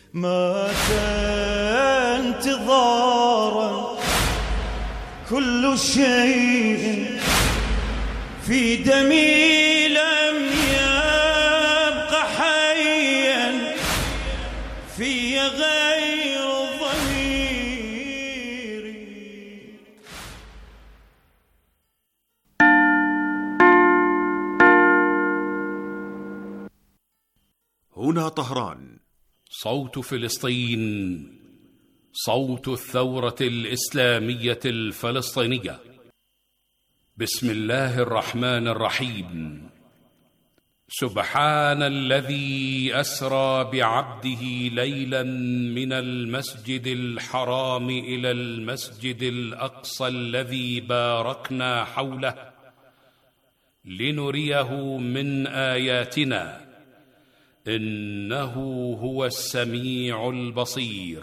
مات انتظارا كل شيء في دمي لم يبق حيا في غير ضميري. هنا طهران، صوت فلسطين، صوت الثورة الإسلامية الفلسطينية. بسم الله الرحمن الرحيم. سبحان الذي أسرى بعبده ليلا من المسجد الحرام إلى المسجد الأقصى الذي باركنا حوله لنريه من آياتنا إنه هو السميع البصير.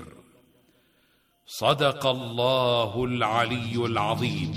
صدق الله العلي العظيم.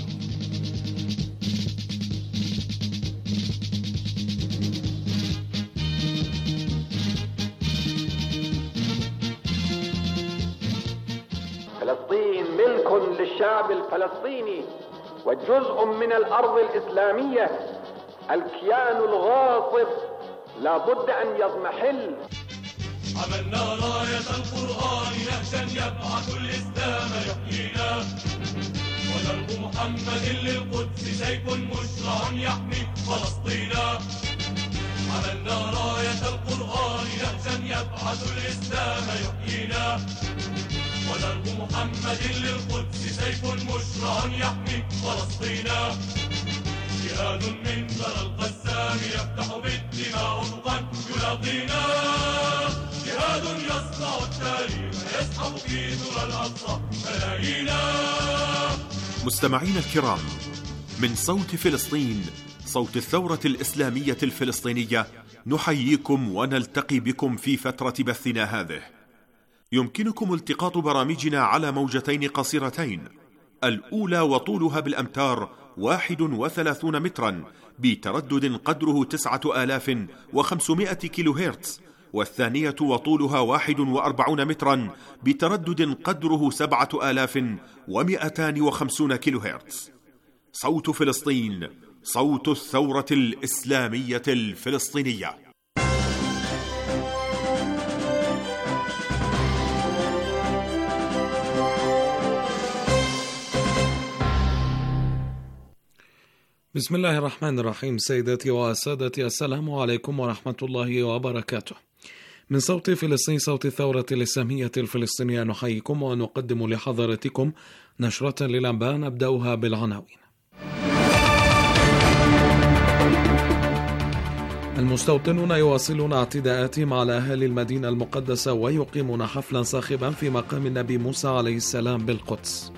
فلسطين ملك للشعب الفلسطيني وجزء من الأرض الإسلامية. الكيان الغاصب لا بد أن يضمحل. عملنا راية القرآن نهجا يبعث الإسلام يحيينا، ودرب محمد للقدس سيف مشرع يحمي فلسطينا. عملنا راية القرآن نهجا يبعث الإسلام يحيينا، ودرب محمد للقدس سيف مشرع يحمي فلسطينا. جهاد من ثرى القسام يفتح بالدماء أفقا يلاقينا، جهاد يصنع التاريخ يسحب في ثرى الأقصى ملايينا. مستمعين الكرام، من صوت فلسطين، صوت الثورة الإسلامية الفلسطينية، نحييكم ونلتقي بكم في فترة بثنا هذه. يمكنكم التقاط برامجنا على موجتين قصيرتين، الأولى وطولها بالأمتار 31 مترا بتردد قدره 9500 كيلو هرتز، والثانية وطولها 41 مترا بتردد قدره 7250 كيلو هرتز. صوت فلسطين، صوت الثورة الإسلامية الفلسطينية. بسم الله الرحمن الرحيم. سيداتي وسادتي، السلام عليكم ورحمة الله وبركاته. من صوت فلسطين، صوت الثورة الإسلامية الفلسطينية، نحييكم ونقدم لحضراتكم نشرة للأنباء نبدأها بالعناوين. المستوطنون يواصلون اعتداءاتهم على أهالي المدينة المقدسة ويقيمون حفلا صاخبا في مقام النبي موسى عليه السلام بالقدس.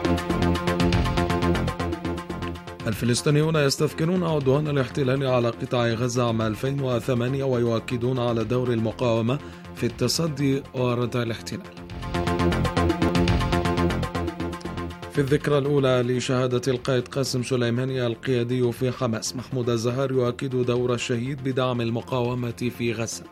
الفلسطينيون يستذكرون عدوان الاحتلال على قطاع غزة عام 2008 ويؤكدون على دور المقاومة في التصدي وردع الاحتلال. في الذكرى الأولى لشهادة القائد قاسم سليماني القيادي في حماس، محمود الزهار يؤكد دور الشهيد بدعم المقاومة في غزة.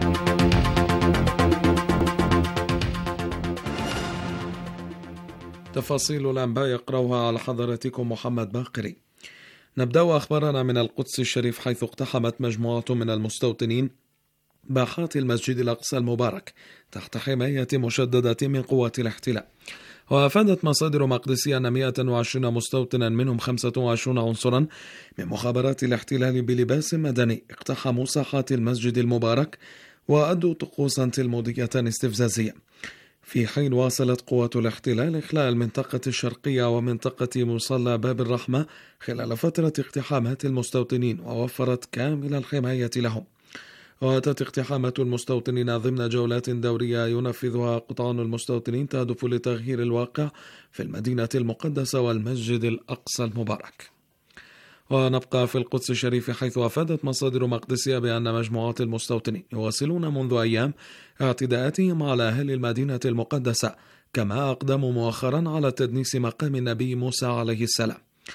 تفاصيل الأنباء يقرأها على حضراتكم محمد باقري. نبدأ أخبارنا من القدس الشريف، حيث اقتحمت مجموعة من المستوطنين باحات المسجد الأقصى المبارك تحت حماية مشددة من قوات الاحتلال. وأفادت مصادر مقدسية أن 120 مستوطنا منهم 25 عنصرا من مخابرات الاحتلال بلباس مدني اقتحموا ساحات المسجد المبارك وأدوا طقوسا تلمودية استفزازية، في حين واصلت قوات الاحتلال إخلاء المنطقة الشرقية ومنطقة مصلى باب الرحمة خلال فترة اقتحامات المستوطنين، ووفرت كامل الحماية لهم. وأتت اقتحامات المستوطنين ضمن جولات دورية ينفذها قطعان المستوطنين تهدف لتغيير الواقع في المدينة المقدسة والمسجد الأقصى المبارك. ونبقى في القدس الشريف، حيث أفادت مصادر مقدسية بأن مجموعات المستوطنين يواصلون منذ أيام اعتداءاتهم على أهل المدينة المقدسة، كما أقدموا مؤخرا على تدنيس مقام النبي موسى عليه السلام.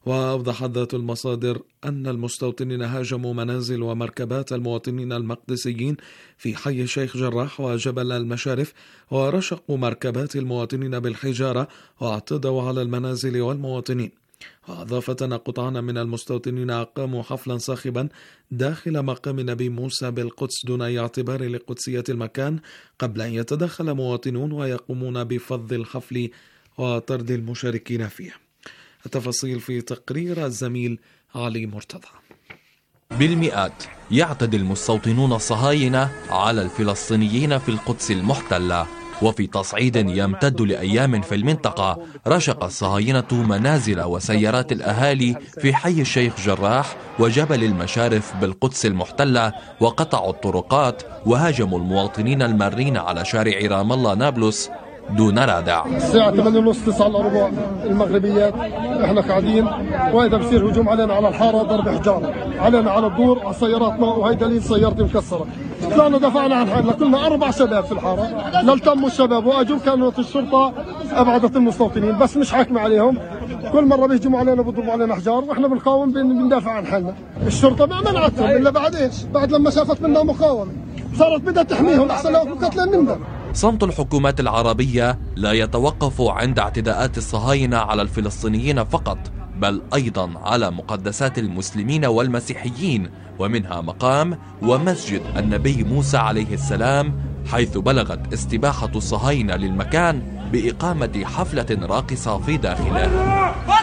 وأوضحت ذات المصادر أن المستوطنين هاجموا منازل ومركبات المواطنين المقدسيين في حي الشيخ جراح وجبل المشارف، ورشقوا مركبات المواطنين بالحجارة واعتدوا على المنازل والمواطنين. وأضافت أن قطعان من المستوطنين أقاموا حفلا صاخبا داخل مقام نبي موسى بالقدس دون أي اعتبار لقدسية المكان، قبل أن يتدخل مواطنون ويقومون بفض الحفل وطرد المشاركين فيه. التفاصيل في تقرير الزميل علي مرتضى. بالمئات يعتدي المستوطنون الصهاينة على الفلسطينيين في القدس المحتلة، وفي تصعيد يمتد لأيام في المنطقة رشق الصهاينة منازل وسيارات الأهالي في حي الشيخ جراح وجبل المشارف بالقدس المحتلة، وقطعوا الطرقات وهاجموا المواطنين المارين على شارع رام الله نابلس دون رادع. الساعة 8:30 9:15 المغربيات احنا قاعدين، واذا بصير هجوم علينا على الحارة، ضرب حجارة علينا على الدور على سياراتنا، وهي دليل سيارتي مكسرة. طلعنا دفعنا عن حالنا، كلنا 4 شباب في الحارة، لا التموا الشباب واجوا، كانت الشرطة ابعدت المستوطنين بس مش حاكمة عليهم، كل مرة بيهجموا علينا بيضربوا علينا حجار، واحنا بنقاوم بندافع عن حالنا. الشرطة ما منعتهم الا بعد ايش؟ بعد لما شافت منا مقاومة صارت بدها تحميهم احسن لو قتلين منا. صمت الحكومات العربية لا يتوقف عند اعتداءات الصهاينة على الفلسطينيين فقط، بل أيضا على مقدسات المسلمين والمسيحيين، ومنها مقام ومسجد النبي موسى عليه السلام، حيث بلغت استباحة الصهاينة للمكان بإقامة حفلة راقصة في داخله.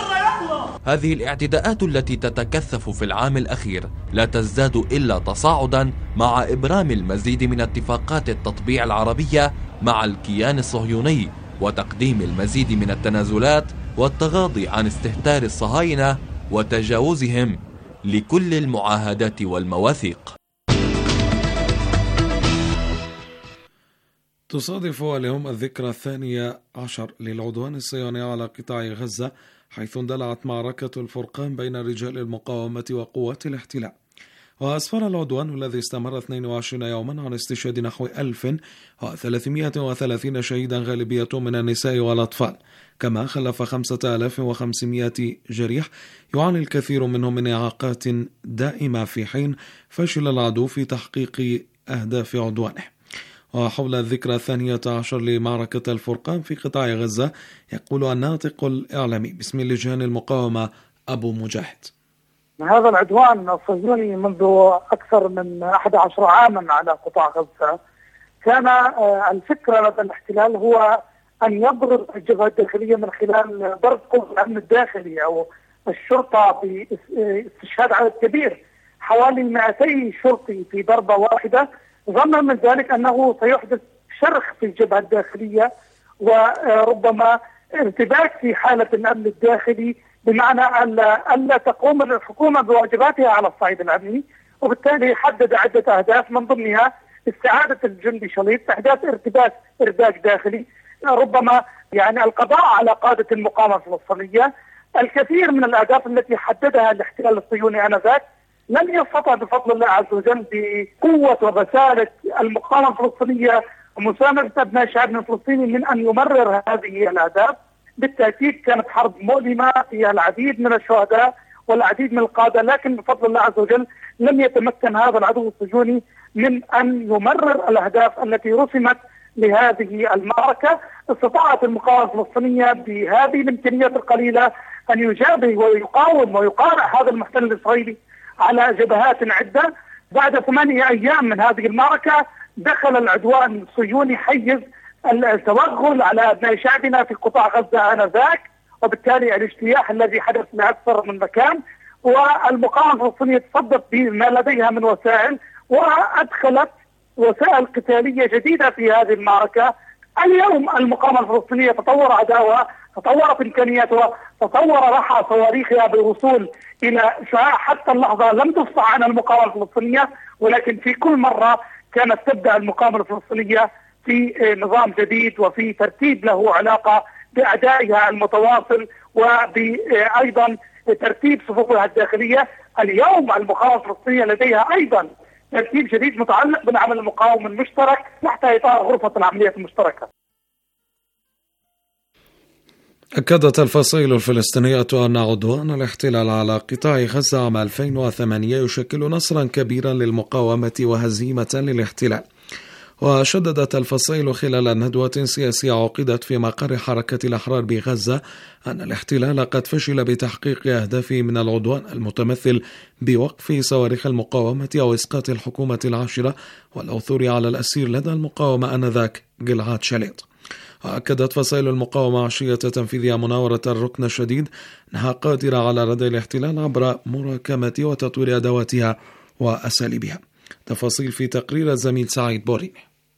هذه الاعتداءات التي تتكثف في العام الأخير لا تزداد إلا تصاعدا مع إبرام المزيد من اتفاقات التطبيع العربية مع الكيان الصهيوني، وتقديم المزيد من التنازلات والتغاضي عن استهتار الصهاينة وتجاوزهم لكل المعاهدات والمواثيق. تصادف اليوم الذكرى 12 للعدوان الصهيوني على قطاع غزة، حيث اندلعت معركة الفرقان بين رجال المقاومة وقوات الاحتلال. وأسفر العدوان الذي استمر 22 يوما عن استشهاد نحو 1330 شهيدا، غالبيتهم من النساء والأطفال، كما خلف 5500 جريح يعاني الكثير منهم من إعاقات دائمة، في حين فشل العدو في تحقيق أهداف عدوانه. وحول الذكرى 12 لمعركة الفرقان في قطاع غزة يقول الناطق الإعلامي باسم لجان المقاومة أبو مجاهد: هذا العدوان الصهيوني منذ أكثر من 11 عاما على قطاع غزة، كان الفكرة لدى الاحتلال هو أن يضرب الجبهة الداخلية من خلال ضرب قوة الأمن الداخلي أو الشرطة باستشهاد عدد كبير، حوالي 200 شرطي في ضربة واحدة، ظنا من ذلك أنه سيحدث شرخ في الجبهة الداخلية وربما ارتباك في حالة الأمن الداخلي، بمعنى ألا تقوم الحكومة بواجباتها على الصعيد الأمني، وبالتالي حدد عدة أهداف من ضمنها استعادة الجندي شليط، إحداث ارتباك داخلي، ربما يعني القضاء على قادة المقاومة الفلسطينية. الكثير من الأهداف التي حددها الاحتلال الصهيوني آنذاك لم يستطع بفضل الله عز وجل بقوة وبسالة المقاومة الفلسطينية ومساندة أبناء شعبنا الفلسطيني من أن يمرر هذه الأهداف. بالتأكيد كانت حرب مؤلمة فيها العديد من الشهداء والعديد من القادة، لكن بفضل الله عز وجل لم يتمكن هذا العدو الصهيوني من أن يمرر الأهداف التي رسمت لهذه المعركة. استطاعت المقاومة الفلسطينية بهذه الإمكانيات القليلة أن يجابه ويقاوم ويقارع هذا المحتل الإسرائيلي على جبهات عدة. بعد 8 أيام من هذه المعركة دخل العدوان الصهيوني حيز التوغل على أبناء شعبنا في قطاع غزة آنذاك، وبالتالي الاجتياح الذي حدث لأكثر من مكان، والمقاومة الفلسطينية تصدت بما لديها من وسائل وأدخلت وسائل قتالية جديدة في هذه المعركة. اليوم المقاومة الفلسطينية تطور عداوة، تطورت إمكانياتها، تطور رحى صواريخها بالوصول إلى شعاع. حتى اللحظة لم تفصح عن المقاومة الفلسطينية، ولكن في كل مرة كانت تبدأ المقاومة الفلسطينية في نظام جديد وفي ترتيب له علاقة بأدائها المتواصل وبأيضا ترتيب صفوفها الداخلية. اليوم المقاومة الفلسطينية لديها أيضا ترتيب جديد متعلق بالعمل المقاوم المشترك تحت إطار غرفة العمليات المشتركة. أكدت الفصائل الفلسطينية أن عدوان الاحتلال على قطاع غزة عام 2008 يشكل نصرا كبيرا للمقاومة وهزيمة للاحتلال. وشددت الفصائل خلال ندوة سياسية عقدت في مقر حركة الأحرار بغزة أن الاحتلال قد فشل بتحقيق أهدافه من العدوان المتمثل بوقف صواريخ المقاومة أو إسقاط الحكومة العاشرة والعثور على الأسير لدى المقاومة آنذاك جلعاد شاليط. وأكدت فصائل المقاومة عشية تنفيذها مناورة الركن الشديد أنها قادرة على ردع الاحتلال عبر مراكمة وتطوير أدواتها وأساليبها. تفاصيل في تقرير الزميل سعيد بوري.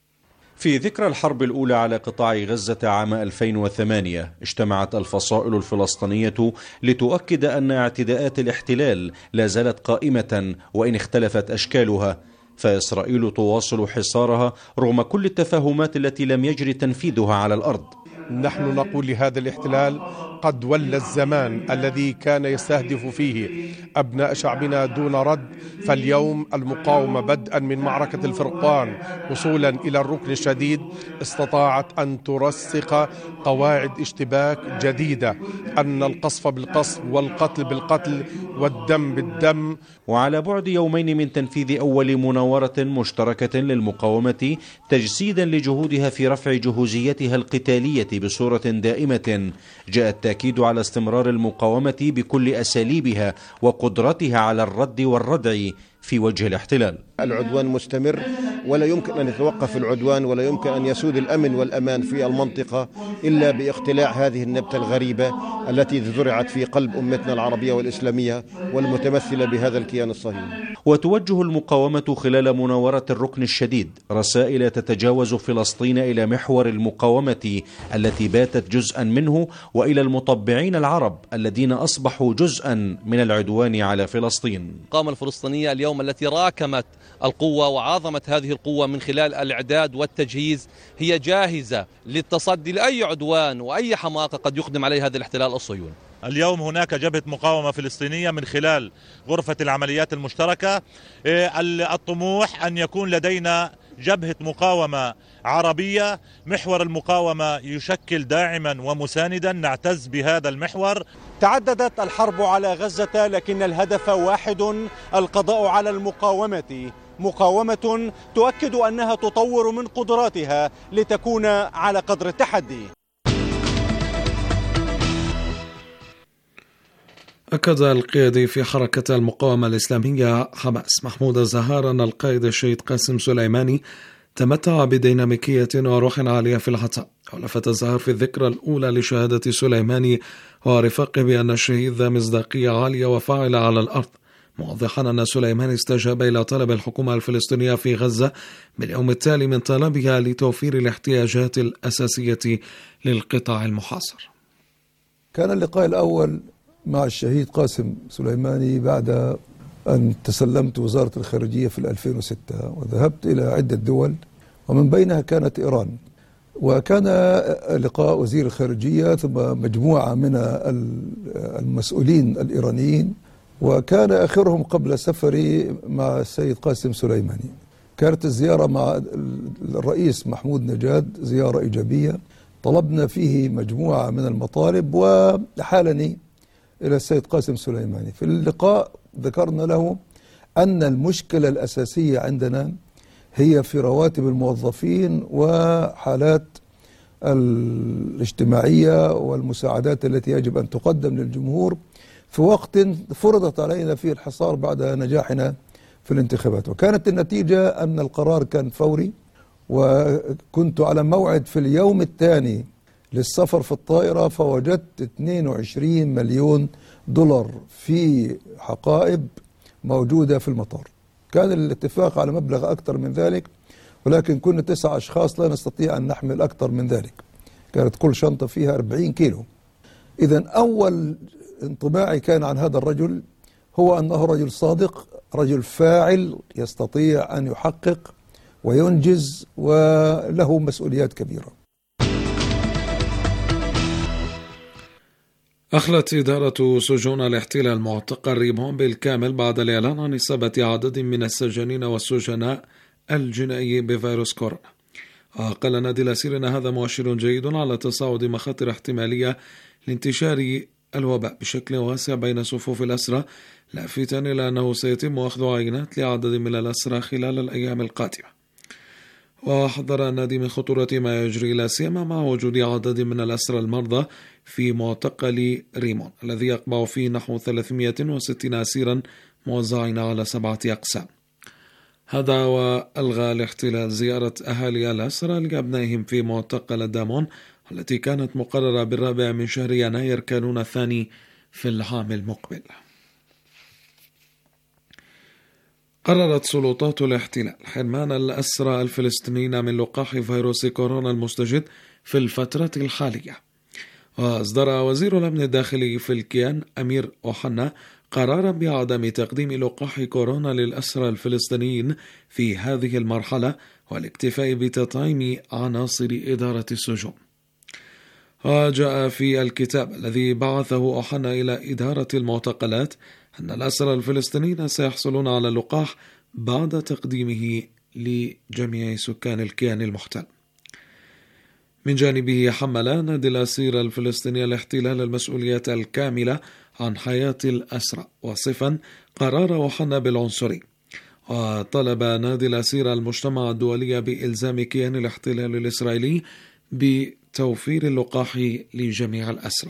في ذكرى الحرب الأولى على قطاع غزة عام 2008 اجتمعت الفصائل الفلسطينية لتؤكد أن اعتداءات الاحتلال لا زالت قائمة وإن اختلفت أشكالها، فإسرائيل تواصل حصارها رغم كل التفاهمات التي لم يجري تنفيذها على الأرض. نحن نقول لهذا الاحتلال قد ولى الزمان الذي كان يستهدف فيه أبناء شعبنا دون رد، فاليوم المقاومة بدءا من معركة الفرقان وصولا إلى الركن الشديد استطاعت أن ترسخ قواعد اشتباك جديدة، أن القصف بالقصف والقتل بالقتل والدم بالدم. وعلى بعد يومين من تنفيذ أول مناورة مشتركة للمقاومة تجسيدا لجهودها في رفع جهوزيتها القتالية بصورة دائمة، جاء التأكيد على استمرار المقاومة بكل أساليبها وقدرتها على الرد والردع في وجه الاحتلال. العدوان مستمر ولا يمكن أن يتوقف العدوان، ولا يمكن أن يسود الأمن والأمان في المنطقة إلا باقتلاع هذه النبتة الغريبة التي زرعت في قلب أمتنا العربية والإسلامية والمتمثلة بهذا الكيان الصهيوني. وتوجه المقاومة خلال مناورة الركن الشديد رسائل تتجاوز فلسطين إلى محور المقاومة التي باتت جزءا منه، وإلى المطبعين العرب الذين أصبحوا جزءا من العدوان على فلسطين. القامة الفلسطينية اليوم التي راكمت القوة وعاظمت هذه القوة من خلال الإعداد والتجهيز هي جاهزة للتصدي لأي عدوان وأي حماقة قد يقدم عليه هذا الاحتلال الصهيوني. اليوم هناك جبهة مقاومة فلسطينية من خلال غرفة العمليات المشتركة. الطموح أن يكون لدينا جبهة مقاومة عربية، محور المقاومة يشكل داعما ومساندا، نعتز بهذا المحور. تعددت الحرب على غزة لكن الهدف واحد، القضاء على المقاومة، مقاومة تؤكد أنها تطور من قدراتها لتكون على قدر التحدي. أكد القيادي في حركة المقاومة الإسلامية حماس محمود الزهار أن القائد الشهيد قاسم سليماني تمتع بديناميكية وروح عالية في العطاء. ولفت الزهار في الذكرى الأولى لشهادة سليماني ورفاقه بأن الشهيد ذا مصداقية عالية وفاعلة على الأرض، موضحا أن سليماني استجاب إلى طلب الحكومة الفلسطينية في غزة باليوم التالي من طلبها لتوفير الاحتياجات الأساسية للقطاع المحاصر. كان اللقاء الأول مع الشهيد قاسم سليماني بعد أن تسلمت وزارة الخارجية في 2006 وذهبت إلى عدة دول ومن بينها كانت إيران، وكان لقاء وزير الخارجية ثم مجموعة من المسؤولين الإيرانيين، وكان آخرهم قبل سفري مع السيد قاسم سليماني. كانت الزيارة مع الرئيس محمود نجاد زيارة إيجابية، طلبنا فيه مجموعة من المطالب وحالني إلى السيد قاسم سليماني. في اللقاء ذكرنا له أن المشكلة الأساسية عندنا هي في رواتب الموظفين وحالات الاجتماعية والمساعدات التي يجب أن تقدم للجمهور في وقت فرضت علينا فيه الحصار بعد نجاحنا في الانتخابات. وكانت النتيجة أن القرار كان فوري، وكنت على موعد في اليوم الثاني للسفر في الطائرة فوجدت 22 مليون دولار في حقائب موجودة في المطار. كان الاتفاق على مبلغ أكثر من ذلك، ولكن كنا 9 أشخاص لا نستطيع أن نحمل أكثر من ذلك، كانت كل شنطة فيها 40 كيلو. إذن أول انطباعي كان عن هذا الرجل هو أنه رجل صادق، رجل فاعل يستطيع أن يحقق وينجز وله مسؤوليات كبيرة. أخلت إدارة سجون الاحتلال معتقل ريمون بالكامل بعد الإعلان عن إصابة عدد من السجانين والسجناء الجنائي بفيروس كورونا. وقال نادي الأسير أن هذا مؤشر جيد على تصاعد مخاطر احتمالية لانتشار الوباء بشكل واسع بين صفوف الأسرى، لافتا إلى أنه سيتم أخذ عينات لعدد من الأسرى خلال الأيام القادمة. وحذر النادي من خطورة ما يجري لا سيما مع وجود عدد من الأسرى المرضى في معتقل ريمون الذي يقبع فيه نحو 360 أسيرا موزعين على 7 أقسام. هذا وألغى الاحتلال زيارة أهالي الأسرى لأبنائهم في معتقل دامون التي كانت مقررة بالرابع من شهر يناير كانون الثاني في العام المقبل. قررت سلطات الاحتلال حرمان الأسرى الفلسطينيين من لقاح فيروس كورونا المستجد في الفترة الحالية. وأصدر وزير الأمن الداخلي في الكيان أمير أوحنا قرارا بعدم تقديم لقاح كورونا للأسرى الفلسطينيين في هذه المرحلة والاكتفاء بتطعيم عناصر إدارة السجون. وجاء في الكتاب الذي بعثه أوحنا إلى إدارة المعتقلات أن الأسرى الفلسطينيين سيحصلون على اللقاح بعد تقديمه لجميع سكان الكيان المحتل. من جانبه حمل نادي الأسير الفلسطيني الاحتلال المسؤولية الكاملة عن حياة الأسرى، وصفا قرار أوحنا بالعنصري. وطلب نادي الأسير المجتمع الدولي بإلزام كيان الاحتلال الإسرائيلي بتوفير اللقاح لجميع الأسرى.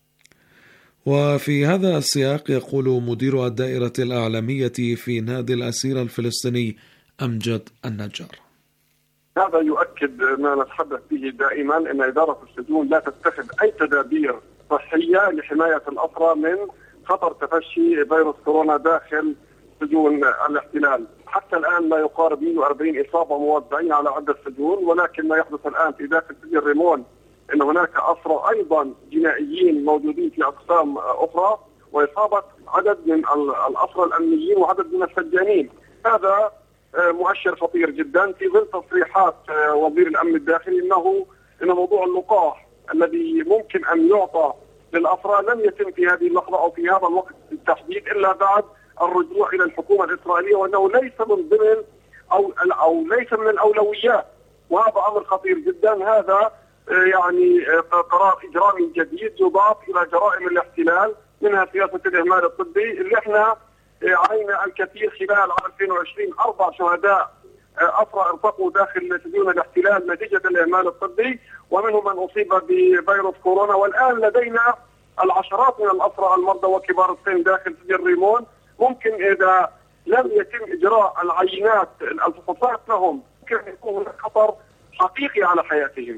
وفي هذا السياق يقول مدير الدائرة الإعلامية في نادي الأسير الفلسطيني أمجد النجار: هذا يؤكد ما نتحدث به دائما، أن إدارة السجون لا تتخذ أي تدابير صحية لحماية الأسرى من خطر تفشي فيروس كورونا داخل سجون الاحتلال. حتى الآن لا يقارب 140 إصابة موزعين على عدة سجون، ولكن ما يحدث الآن في داخل سجن ريمون أن هناك أسرى أيضا جنائيين موجودين في أقسام أخرى، وإصابة عدد من الأسرى الأمنيين وعدد من السجانين. هذا مؤشر خطير جدا في ظل تصريحات وزير الأمن الداخلي إن موضوع اللقاح الذي ممكن أن يعطى للأسرى لم يتم في هذه اللحظة أو في هذا الوقت بالتحديد إلا بعد الرجوع إلى الحكومة الإسرائيلية، وأنه ليس من ضمن أو ليس من الأولويات، وهذا أمر خطير جدا. هذا يعني قرار إجرامي جديد يضاف إلى جرائم الاحتلال، منها سياسة الإهمال الطبي اللي احنا عانينا الكثير خلال عام 2020. 4 شهداء أسرى ارتقوا داخل سجون الاحتلال نتيجة الإهمال الطبي، ومنهم من أصيب بفيروس كورونا، والآن لدينا العشرات من الأسرى المرضى وكبار السن داخل سجن ريمون. ممكن إذا لم يتم إجراء العينات الفحوصات لهم ممكن يكون هناك خطر حقيقي على حياتهم.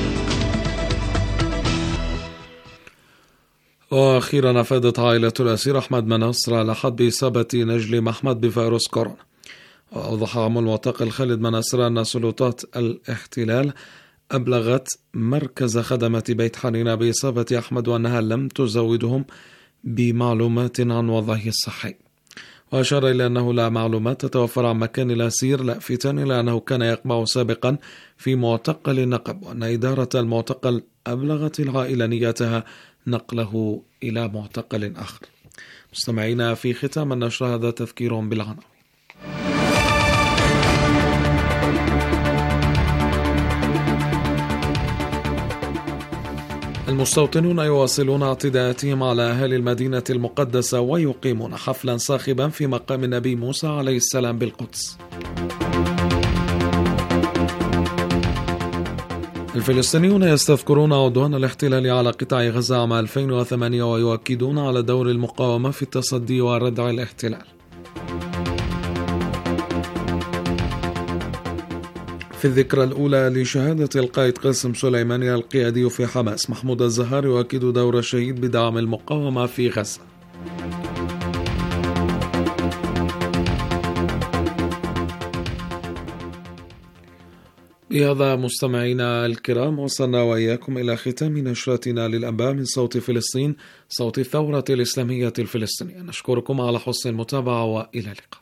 وأخيرا أفادت عائلة الأسير أحمد مناصر على حد بإصابة نجل محمد بفيروس كورونا. وأوضح عم المعتقل خالد مناصر أن سلطات الاحتلال أبلغت مركز خدمة بيت حنينة بإصابة أحمد وأنها لم تزودهم بمعلومات عن وضعه الصحي. وأشار إلى أنه لا معلومات تتوفر عن مكان الأسير، لافتا إلى أنه كان يقبع سابقا في معتقل النقب، وأن إدارة المعتقل أبلغت العائلة نيتها نقله إلى معتقل آخر. مستمعينا، في ختام النشر هذا تذكير بالعناوين. المستوطنون يواصلون اعتداءاتهم على أهالي المدينة المقدسة ويقيمون حفلا صاخبا في مقام النبي موسى عليه السلام بالقدس. الفلسطينيون يستذكرون عدوان الاحتلال على قطاع غزة عام 2008 ويؤكدون على دور المقاومة في التصدي وردع الاحتلال. في الذكرى الأولى لشهادة القائد قاسم سليماني القيادي في حماس، محمود الزهار يؤكد دور الشهيد بدعم المقاومة في غزة. بهذا مستمعينا الكرام وصلنا وإياكم إلى ختام نشرتنا للأنباء من صوت فلسطين، صوت الثورة الإسلامية الفلسطينية. نشكركم على حسن المتابعة وإلى اللقاء.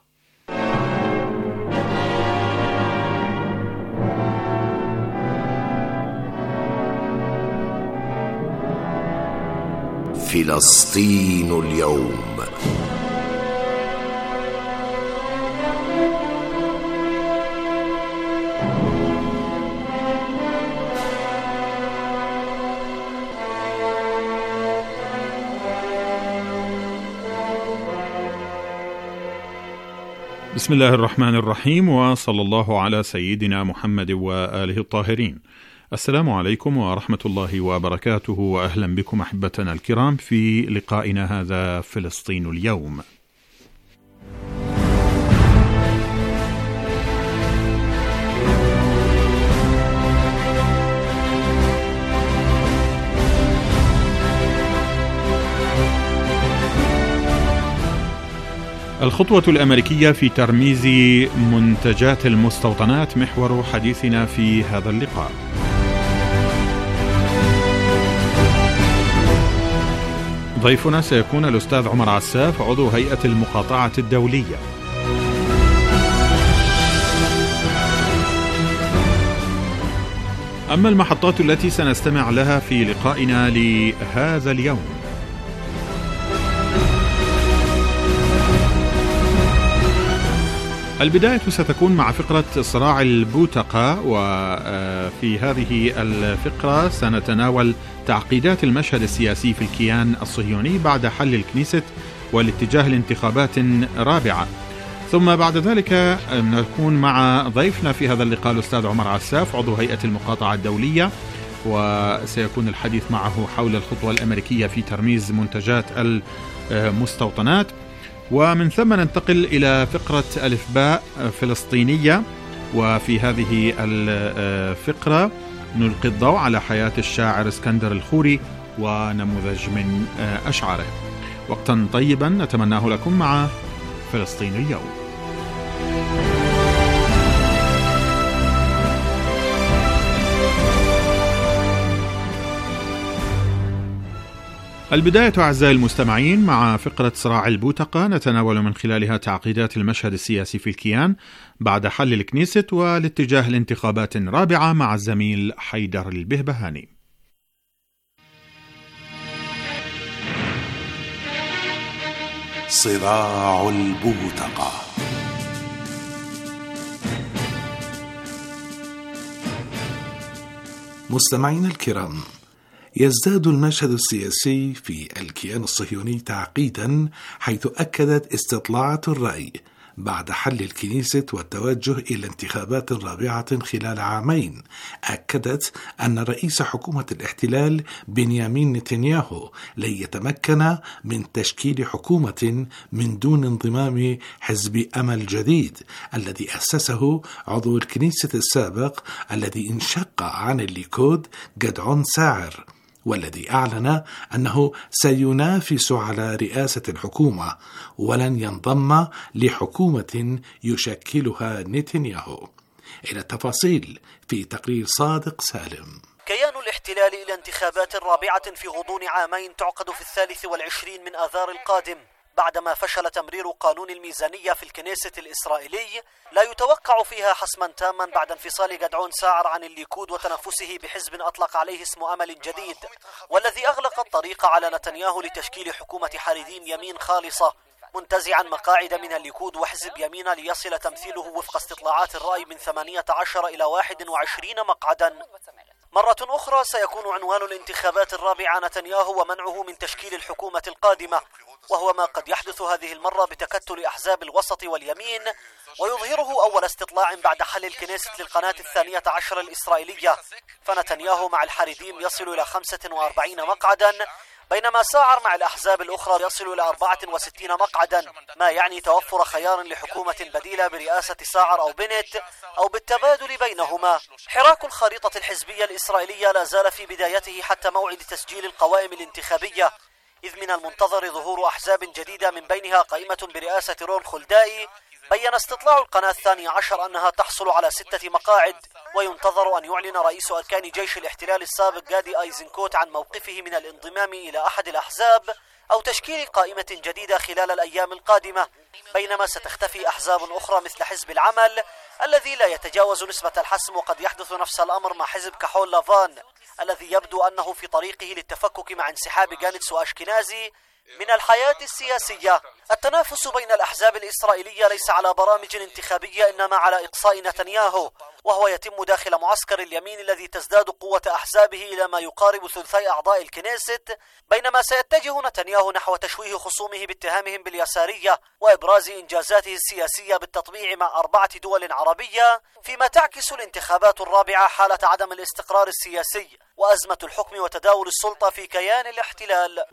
فلسطين اليوم. بسم الله الرحمن الرحيم، وصلى الله على سيدنا محمد وآله الطاهرين. السلام عليكم ورحمة الله وبركاته، وأهلا بكم أحبتنا الكرام في لقائنا هذا فلسطين اليوم. الخطوة الأمريكية في ترميز منتجات المستوطنات محور حديثنا في هذا اللقاء. ضيفنا سيكون الأستاذ عمر عساف، عضو هيئة المقاطعة الدولية. أما المحطات التي سنستمع لها في لقائنا لهذا اليوم: البداية ستكون مع فقرة صراع البوتقة، وفي هذه الفقرة سنتناول تعقيدات المشهد السياسي في الكيان الصهيوني بعد حل الكنيست والاتجاه لانتخابات رابعة. ثم بعد ذلك نكون مع ضيفنا في هذا اللقاء الأستاذ عمر عساف، عضو هيئة المقاطعة الدولية، وسيكون الحديث معه حول الخطوة الأمريكية في ترميز منتجات المستوطنات. ومن ثم ننتقل إلى فقرة ألفباء فلسطينية، وفي هذه الفقرة نلقي الضوء على حياة الشاعر اسكندر الخوري ونموذج من أشعاره. وقتا طيبا نتمناه لكم مع فلسطين اليوم. البداية أعزائي المستمعين مع فقرة صراع البوتقة، نتناول من خلالها تعقيدات المشهد السياسي في الكيان بعد حل الكنيست والاتجاه لانتخابات رابعة مع الزميل حيدر البهبهاني. صراع البوتقة. مستمعينا الكرام، يزداد المشهد السياسي في الكيان الصهيوني تعقيدا، حيث أكدت استطلاعات الرأي بعد حل الكنيست والتوجه إلى انتخابات رابعة خلال عامين، أكدت أن رئيس حكومة الاحتلال بنيامين نتنياهو لن يتمكن من تشكيل حكومة من دون انضمام حزب أمل جديد الذي أسسه عضو الكنيست السابق الذي انشق عن الليكود جدعون ساعر، والذي أعلن أنه سينافس على رئاسة الحكومة ولن ينضم لحكومة يشكلها نتنياهو. إلى التفاصيل في تقرير صادق سالم. كيان الاحتلال إلى انتخابات رابعة في غضون عامين تعقد في 23 من آذار القادم، بعدما فشل تمرير قانون الميزانية في الكنيست الإسرائيلي، لا يتوقع فيها حسما تاما بعد انفصال جدعون ساعر عن الليكود وتنافسه بحزب أطلق عليه اسم أمل جديد، والذي أغلق الطريق على نتنياهو لتشكيل حكومة حريديم يمين خالصة، منتزعا مقاعد من الليكود وحزب يمين ليصل تمثيله وفق استطلاعات الرأي من 18 إلى 21 مقعدا. مرة أخرى سيكون عنوان الانتخابات الرابعة نتنياهو ومنعه من تشكيل الحكومة القادمة، وهو ما قد يحدث هذه المرة بتكتل أحزاب الوسط واليمين، ويظهره أول استطلاع بعد حل الكنيست للقناة 12 الإسرائيلية، فنتنياهو مع الحريديم يصل إلى 45 مقعدا، بينما ساعر مع الأحزاب الأخرى يصل إلى 64 مقعدا، ما يعني توفر خيار لحكومة بديلة برئاسة ساعر أو بنت أو بالتبادل بينهما. حراك الخريطة الحزبية الإسرائيلية لا زال في بدايته حتى موعد تسجيل القوائم الانتخابية، إذ من المنتظر ظهور أحزاب جديدة من بينها قائمة برئاسة رون خلدائي. بين استطلاع القناة 12 أنها تحصل على 6 مقاعد، وينتظر أن يعلن رئيس أركان جيش الاحتلال السابق جادي أيزنكوت عن موقفه من الانضمام إلى أحد الأحزاب أو تشكيل قائمة جديدة خلال الأيام القادمة، بينما ستختفي أحزاب أخرى مثل حزب العمل الذي لا يتجاوز نسبة الحسم، وقد يحدث نفس الأمر مع حزب كحول لافان الذي يبدو أنه في طريقه للتفكك مع انسحاب جانتس وأشكنازي من الحياة السياسية. التنافس بين الأحزاب الإسرائيلية ليس على برامج انتخابية، إنما على إقصاء نتنياهو، وهو يتم داخل معسكر اليمين الذي تزداد قوة أحزابه إلى ما يقارب ثلثي أعضاء الكنيست، بينما سيتجه نتنياهو نحو تشويه خصومه باتهامهم باليسارية وإبراز إنجازاته السياسية بالتطبيع مع 4 دول عربية، فيما تعكس الانتخابات الرابعة حالة عدم الاستقرار السياسي وأزمة الحكم وتداول السلطة في كيان الاحتلال.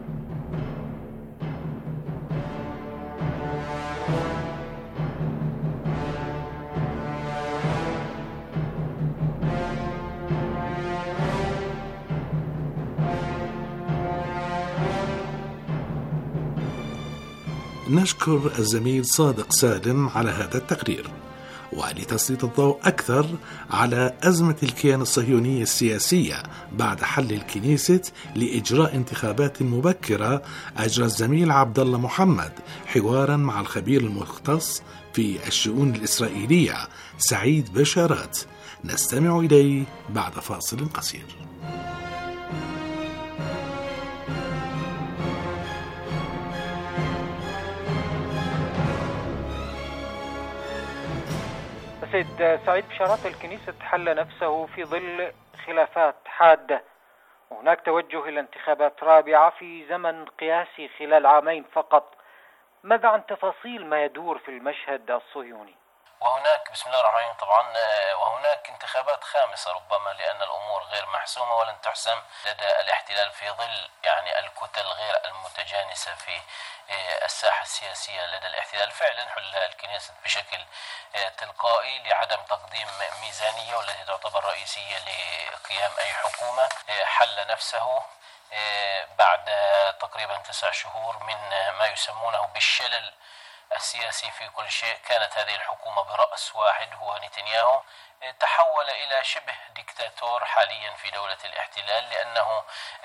نشكر الزميل صادق سالم على هذا التقرير. ولتسليط الضوء أكثر على أزمة الكيان الصهيوني السياسية بعد حل الكنيست لإجراء انتخابات مبكرة، أجرى الزميل عبد الله محمد حوارا مع الخبير المختص في الشؤون الإسرائيلية سعيد بشارات، نستمع إليه بعد فاصل قصير. سيد سعيد بشارات، الكنيسة حل نفسه في ظل خلافات حادة، وهناك توجه إلى انتخابات رابعة في زمن قياسي خلال عامين فقط. ماذا عن تفاصيل ما يدور في المشهد الصهيوني؟ وهناك بسم الله الرحمن الرحيم طبعا وهناك انتخابات خامسة ربما، لأن الأمور غير محسومة ولن تحسم لدى الاحتلال في ظل يعني الكتل غير المتجانسة في الساحة السياسية لدى الاحتلال. فعلا حل الكنيسة بشكل تلقائي لعدم تقديم ميزانية والتي تعتبر رئيسية لقيام أي حكومة. حل نفسه بعد تقريبا 9 شهور من ما يسمونه بالشلل السياسي في كل شيء. كانت هذه الحكومة برأس واحد هو نتنياهو، تحول إلى شبه ديكتاتور حاليا في دولة الاحتلال، لأنه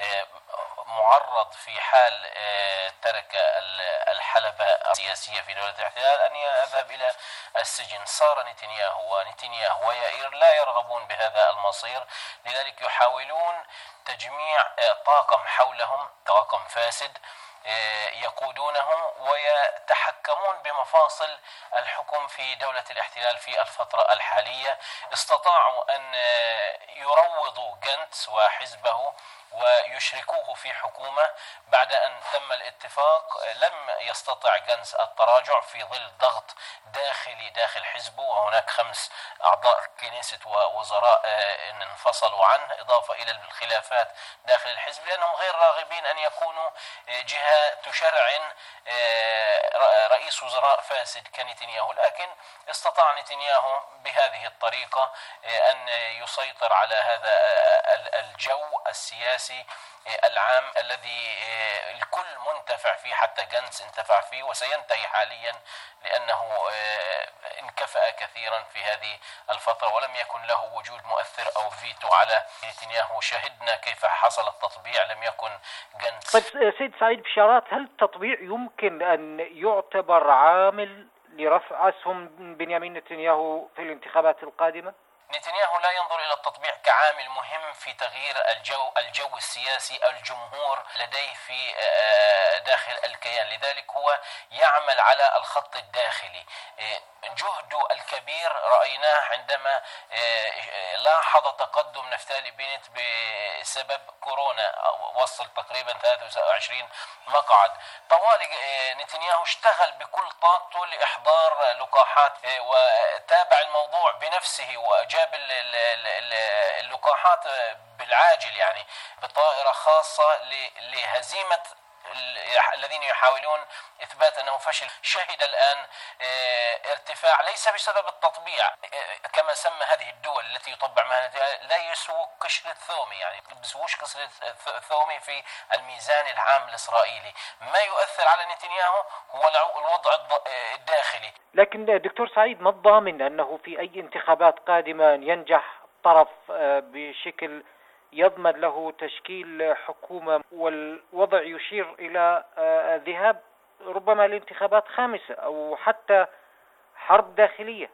معرض في حال ترك الحلبة السياسية في دولة الاحتلال أن يذهب إلى السجن. صار نتنياهو ويائير لا يرغبون بهذا المصير، لذلك يحاولون تجميع طاقم حولهم، طاقم فاسد يقودونه ويتحكمون بمفاصل الحكم في دولة الاحتلال في الفترة الحالية. استطاعوا أن يروضوا جنتس وحزبه ويشركوه في حكومة. بعد أن تم الاتفاق لم يستطع جنتس التراجع في ظل ضغط داخلي داخل حزبه، وهناك 5 أعضاء كنيسة ووزراء انفصلوا عنه، إضافة إلى الخلافات داخل الحزب، لأنهم غير راغبين أن يكونوا جهة تشرعن رئيس وزراء فاسد كنتنياهو. لكن استطاع نتنياهو بهذه الطريقة أن يسيطر على هذا الجو السياسي العام الذي الكل منتفع فيه، حتى جنتس انتفع فيه، وسينتهي حاليا لأنه انكفأ كثيرا في هذه الفترة ولم يكن له وجود مؤثر أو فيتو على نتنياهو. شهدنا كيف حصل التطبيع، لم يكن جنتس. طيب سيد سعيد بشارات، هل التطبيع يمكن أن يعتبر عامل لرفع أسهم بنيامين نتنياهو في الانتخابات القادمة؟ نتنياهو لا ينظر إلى التطبيع كعامل مهم في تغيير الجو السياسي الجمهور لديه في داخل الكيان، لذلك هو يعمل على الخط الداخلي. جهده الكبير رأيناه عندما لاحظ تقدم نفتالي بنت بسبب كورونا، وصل تقريبا 23 مقعد. طوال نتنياهو اشتغل بكل طاقته لإحضار لقاحات، وتابع الموضوع بنفسه وجاب اللقاحات بالعاجل، يعني بطائرة خاصة لهزيمة الذين يحاولون إثبات أنه فشل. شهد الآن ارتفاع ليس بسبب التطبيع كما سمى هذه الدول التي يطبع معها، لا يسوق قشرة ثومي، يعني بيسووش قشرة ثومي في الميزان العام الإسرائيلي. ما يؤثر على نتنياهو هو الوضع الداخلي. لكن دكتور سعيد، ما الضامن أنه في أي انتخابات قادمة ينجح طرف بشكل يضمن له تشكيل حكومة، والوضع يشير إلى ذهاب ربما لانتخابات خامسة أو حتى حرب داخلية؟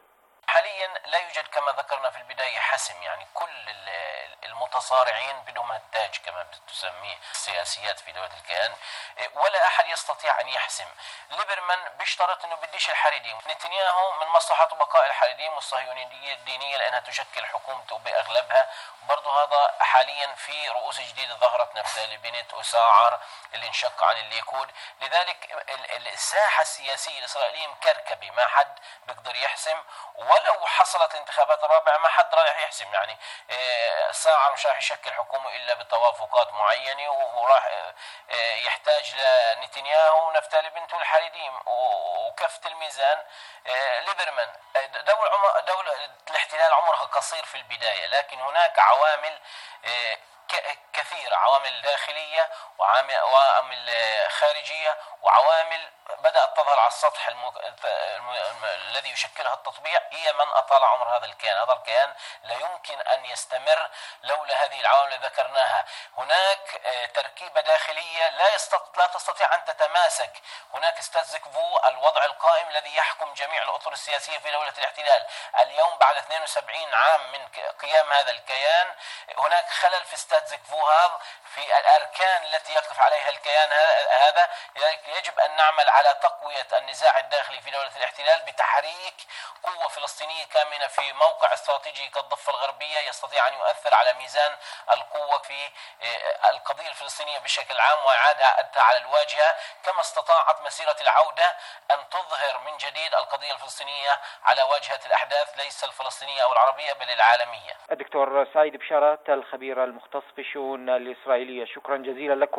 حاليا لا يوجد كما ذكرنا في البداية حسم، يعني كل المتصارعين بدهم التاج كما تسميه السياسيات في دولة الكيان، ولا أحد يستطيع أن يحسم. ليبرمان بيشترط أنه بديش الحريديم، نتنياهو من مصلحته بقاء الحريديم والصهيونية الدينية لأنها تشكل حكومته بأغلبها، برضو هذا حاليا في رؤوس جديدة ظهرت، نفتالي بنت وساعر اللي انشق عن الليكود. لذلك الساحة السياسية الإسرائيلية مكركبة، ما حد بيقدر يحسم، ولو حصلت الانتخابات الرابعة ما حد راح يحسم. يعني ساعر مش راح يشكل حكومة إلا بتوافقات معينة، وراح يحتاج لنتنياهو ونفتالي بنت والحريديم وكفة الميزان. ليبرمان دولة الاحتلال عمرها قصير في البداية، لكن هناك عوامل كثيرة، عوامل داخلية وعوامل خارجية وعوامل بدأت تظهر على السطح الذي يشكلها التطبيع، هي من أطال عمر هذا الكيان. هذا الكيان لا يمكن أن يستمر لولا هذه العوامل اللي ذكرناها. هناك تركيبة داخلية لا تستطيع أن تتماسك. هناك ستاتس كفو، الوضع القائم الذي يحكم جميع الأطر السياسية في دولة الاحتلال. اليوم بعد 72 عام من قيام هذا الكيان هناك خلل في ستاتس كفو هذا، في الأركان التي يقف عليها الكيان هذا. لذلك يجب أن نعمل على تقوية النزاع الداخلي في دولة الاحتلال بتحريك قوة فلسطينية كامنة في موقع استراتيجي كالضفة الغربية يستطيع أن يؤثر على ميزان القوة في القضية الفلسطينية بشكل عام وإعادتها على الواجهة، كما استطاعت مسيرة العودة أن تظهر من جديد القضية الفلسطينية على واجهة الأحداث، ليس الفلسطينية أو العربية بل العالمية. الدكتور سعيد بشارات الخبير المختص في الشؤون الإسرائيلية، شكرا جزيلا لكم.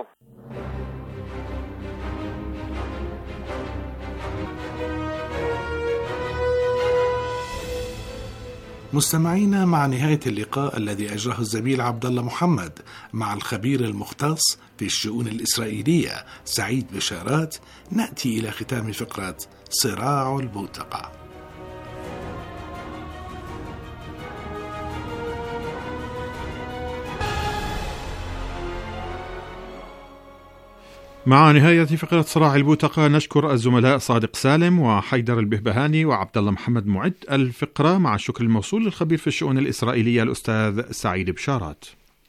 مستمعينا، مع نهاية اللقاء الذي أجراه الزميل عبد الله محمد مع الخبير المختص في الشؤون الإسرائيلية سعيد بشارات، نأتي إلى ختام فقرة صراع البوتقة. مع نهاية فقرة صراع البوتقة نشكر الزملاء صادق سالم وحيدر البهبهاني وعبد الله محمد معد الفقرة، مع الشكر الموصول للخبير في الشؤون الإسرائيلية الأستاذ سعيد بشارات.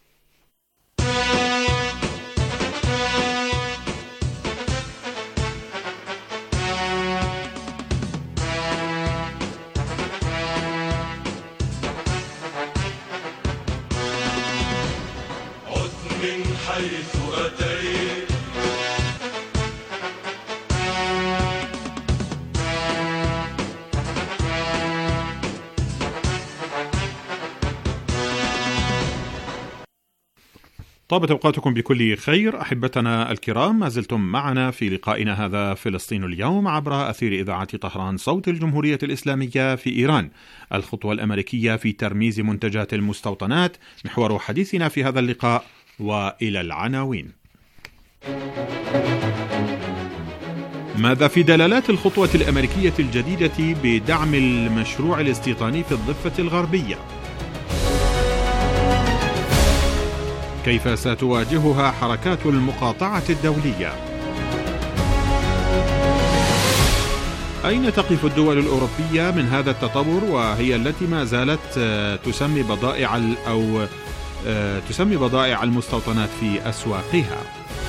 عد من حيث أتيت طابت أوقاتكم بكل خير. أحبتنا الكرام، ما زلتم معنا في لقائنا هذا فلسطين اليوم عبر أثير إذاعة طهران صوت الجمهورية الإسلامية في إيران. الخطوة الأمريكية في ترميز منتجات المستوطنات محور حديثنا في هذا اللقاء، وإلى العناوين. ماذا في دلالات الخطوة الأمريكية الجديدة بدعم المشروع الاستيطاني في الضفة الغربية؟ كيف ستواجهها حركات المقاطعة الدولية؟ أين تقف الدول الأوروبية من هذا التطور، وهي التي ما زالت تسمي بضائع المستوطنات في أسواقها؟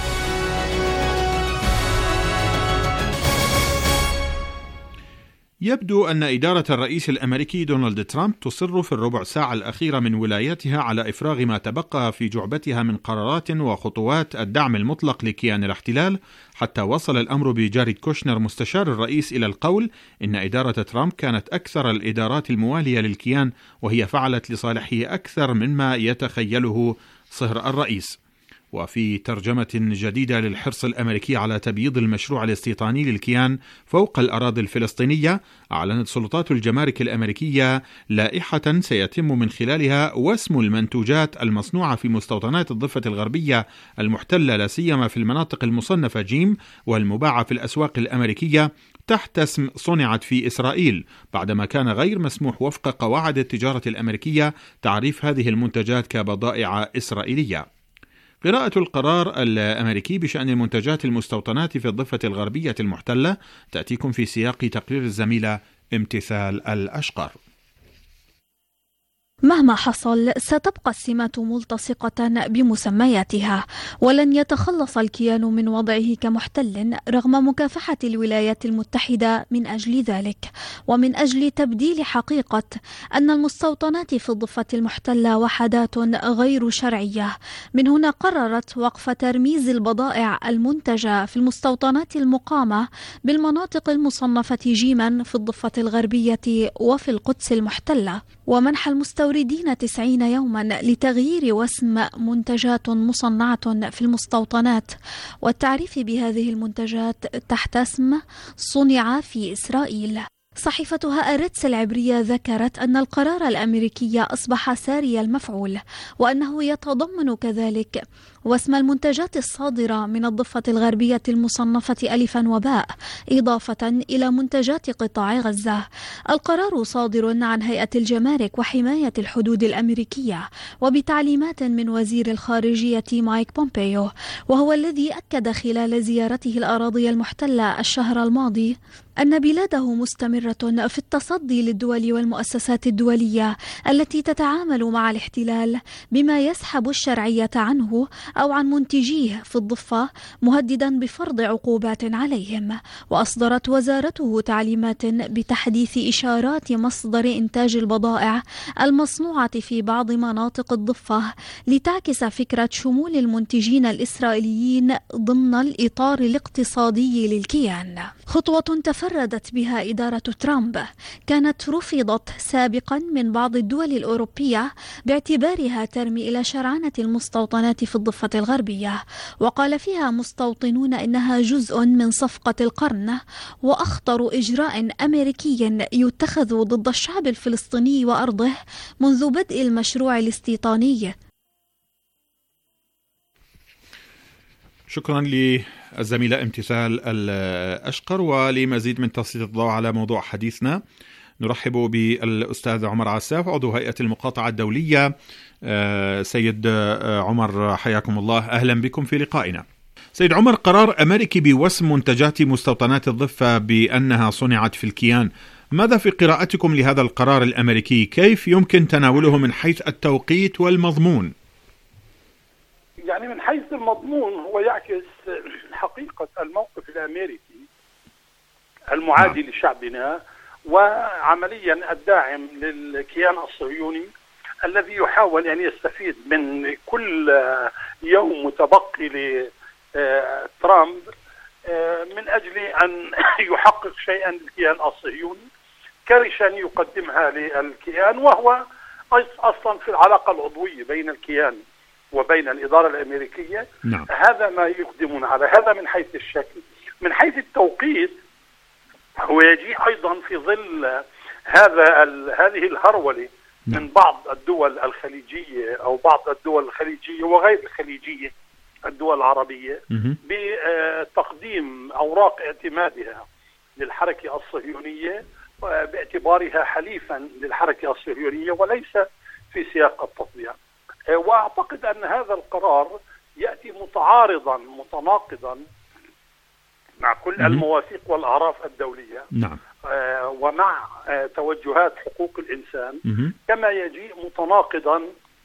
يبدو أن إدارة الرئيس الأمريكي دونالد ترامب تصر في الربع ساعة الأخيرة من ولايتها على إفراغ ما تبقى في جعبتها من قرارات وخطوات الدعم المطلق لكيان الاحتلال، حتى وصل الأمر بجاريد كوشنر مستشار الرئيس إلى القول إن إدارة ترامب كانت أكثر الإدارات الموالية للكيان، وهي فعلت لصالحه أكثر مما يتخيله صهر الرئيس. وفي ترجمة جديدة للحرص الأمريكي على تبييض المشروع الاستيطاني للكيان فوق الأراضي الفلسطينية، أعلنت سلطات الجمارك الأمريكية لائحة سيتم من خلالها وسم المنتوجات المصنوعة في مستوطنات الضفة الغربية المحتلة، لا سيما في المناطق المصنفة جيم والمباعة في الأسواق الأمريكية، تحت اسم صنعت في إسرائيل، بعدما كان غير مسموح وفق قواعد التجارة الأمريكية تعريف هذه المنتجات كبضائع إسرائيلية. قراءة القرار الأمريكي بشأن المنتجات المستوطنات في الضفة الغربية المحتلة تأتيكم في سياق تقرير الزميلة امتثال الأشقر. مهما حصل ستبقى السمات ملتصقة بمسمياتها، ولن يتخلص الكيان من وضعه كمحتل رغم مكافحة الولايات المتحدة من أجل ذلك، ومن أجل تبديل حقيقة أن المستوطنات في الضفة المحتلة وحدات غير شرعية. من هنا قررت وقف ترميز البضائع المنتجة في المستوطنات المقامة بالمناطق المصنفة جيما في الضفة الغربية وفي القدس المحتلة، ومنح المستوردين 90 يوما لتغيير واسم منتجات مصنعة في المستوطنات والتعريف بهذه المنتجات تحت اسم صنع في إسرائيل. صحيفة هآرتس العبرية ذكرت أن القرار الأمريكي أصبح ساري المفعول، وأنه يتضمن كذلك واسم المنتجات الصادرة من الضفة الغربية المصنفة ألفا وباء، إضافة إلى منتجات قطاع غزة. القرار صادر عن هيئة الجمارك وحماية الحدود الأمريكية وبتعليمات من وزير الخارجية مايك بومبيو، وهو الذي أكد خلال زيارته الأراضي المحتلة الشهر الماضي أن بلاده مستمرة في التصدي للدول والمؤسسات الدولية التي تتعامل مع الاحتلال بما يسحب الشرعية عنه أو عن منتجيه في الضفة، مهددا بفرض عقوبات عليهم. وأصدرت وزارته تعليمات بتحديث إشارات مصدر إنتاج البضائع المصنوعة في بعض مناطق الضفة لتعكس فكرة شمول المنتجين الإسرائيليين ضمن الإطار الاقتصادي للكيان. خطوة تفردت بها إدارة ترامب كانت رفضت سابقا من بعض الدول الأوروبية باعتبارها ترمي إلى شرعنة المستوطنات في الضفة الغربية، وقال فيها مستوطنون إنها جزء من صفقة القرن وأخطر إجراء أمريكي يتخذ ضد الشعب الفلسطيني وأرضه منذ بدء المشروع الاستيطاني. شكرا للزميلة امتثال الأشقر. ولمزيد من تسليط الضوء على موضوع حديثنا نرحب بالأستاذ عمر عساف عضو هيئة المقاطعة الدولية. سيد عمر حياكم الله، أهلا بكم في لقائنا. سيد عمر، قرار أمريكي بوسم منتجات مستوطنات الضفة بأنها صنعت في الكيان، ماذا في قراءتكم لهذا القرار الأمريكي؟ كيف يمكن تناوله من حيث التوقيت والمضمون؟ يعني من حيث المضمون هو يعكس حقيقة الموقف الأمريكي المعادي لشعبنا، وعمليا الداعم للكيان الصهيوني الذي يحاول أن يستفيد من كل يوم متبقي لترامب من أجل أن يحقق شيئا للكيان الصهيوني، كرشا يقدمها للكيان، وهو أصلا في العلاقة العضوية بين الكيان وبين الإدارة الأمريكية. نعم. هذا ما يقدمون على هذا من حيث الشكل. من حيث التوقيت هو يجي أيضا في ظل هذه الهرولة من بعض الدول الخليجية أو بعض الدول الخليجية وغير الخليجية الدول العربية بتقديم أوراق اعتمادها للحركة الصهيونية باعتبارها حليفا للحركة الصهيونية وليس في سياق التطبيع. وأعتقد أن هذا القرار يأتي متعارضا متناقضا مع كل المواثيق والأعراف الدولية. نعم. ومع توجهات حقوق الإنسان، كما يجيء متناقضا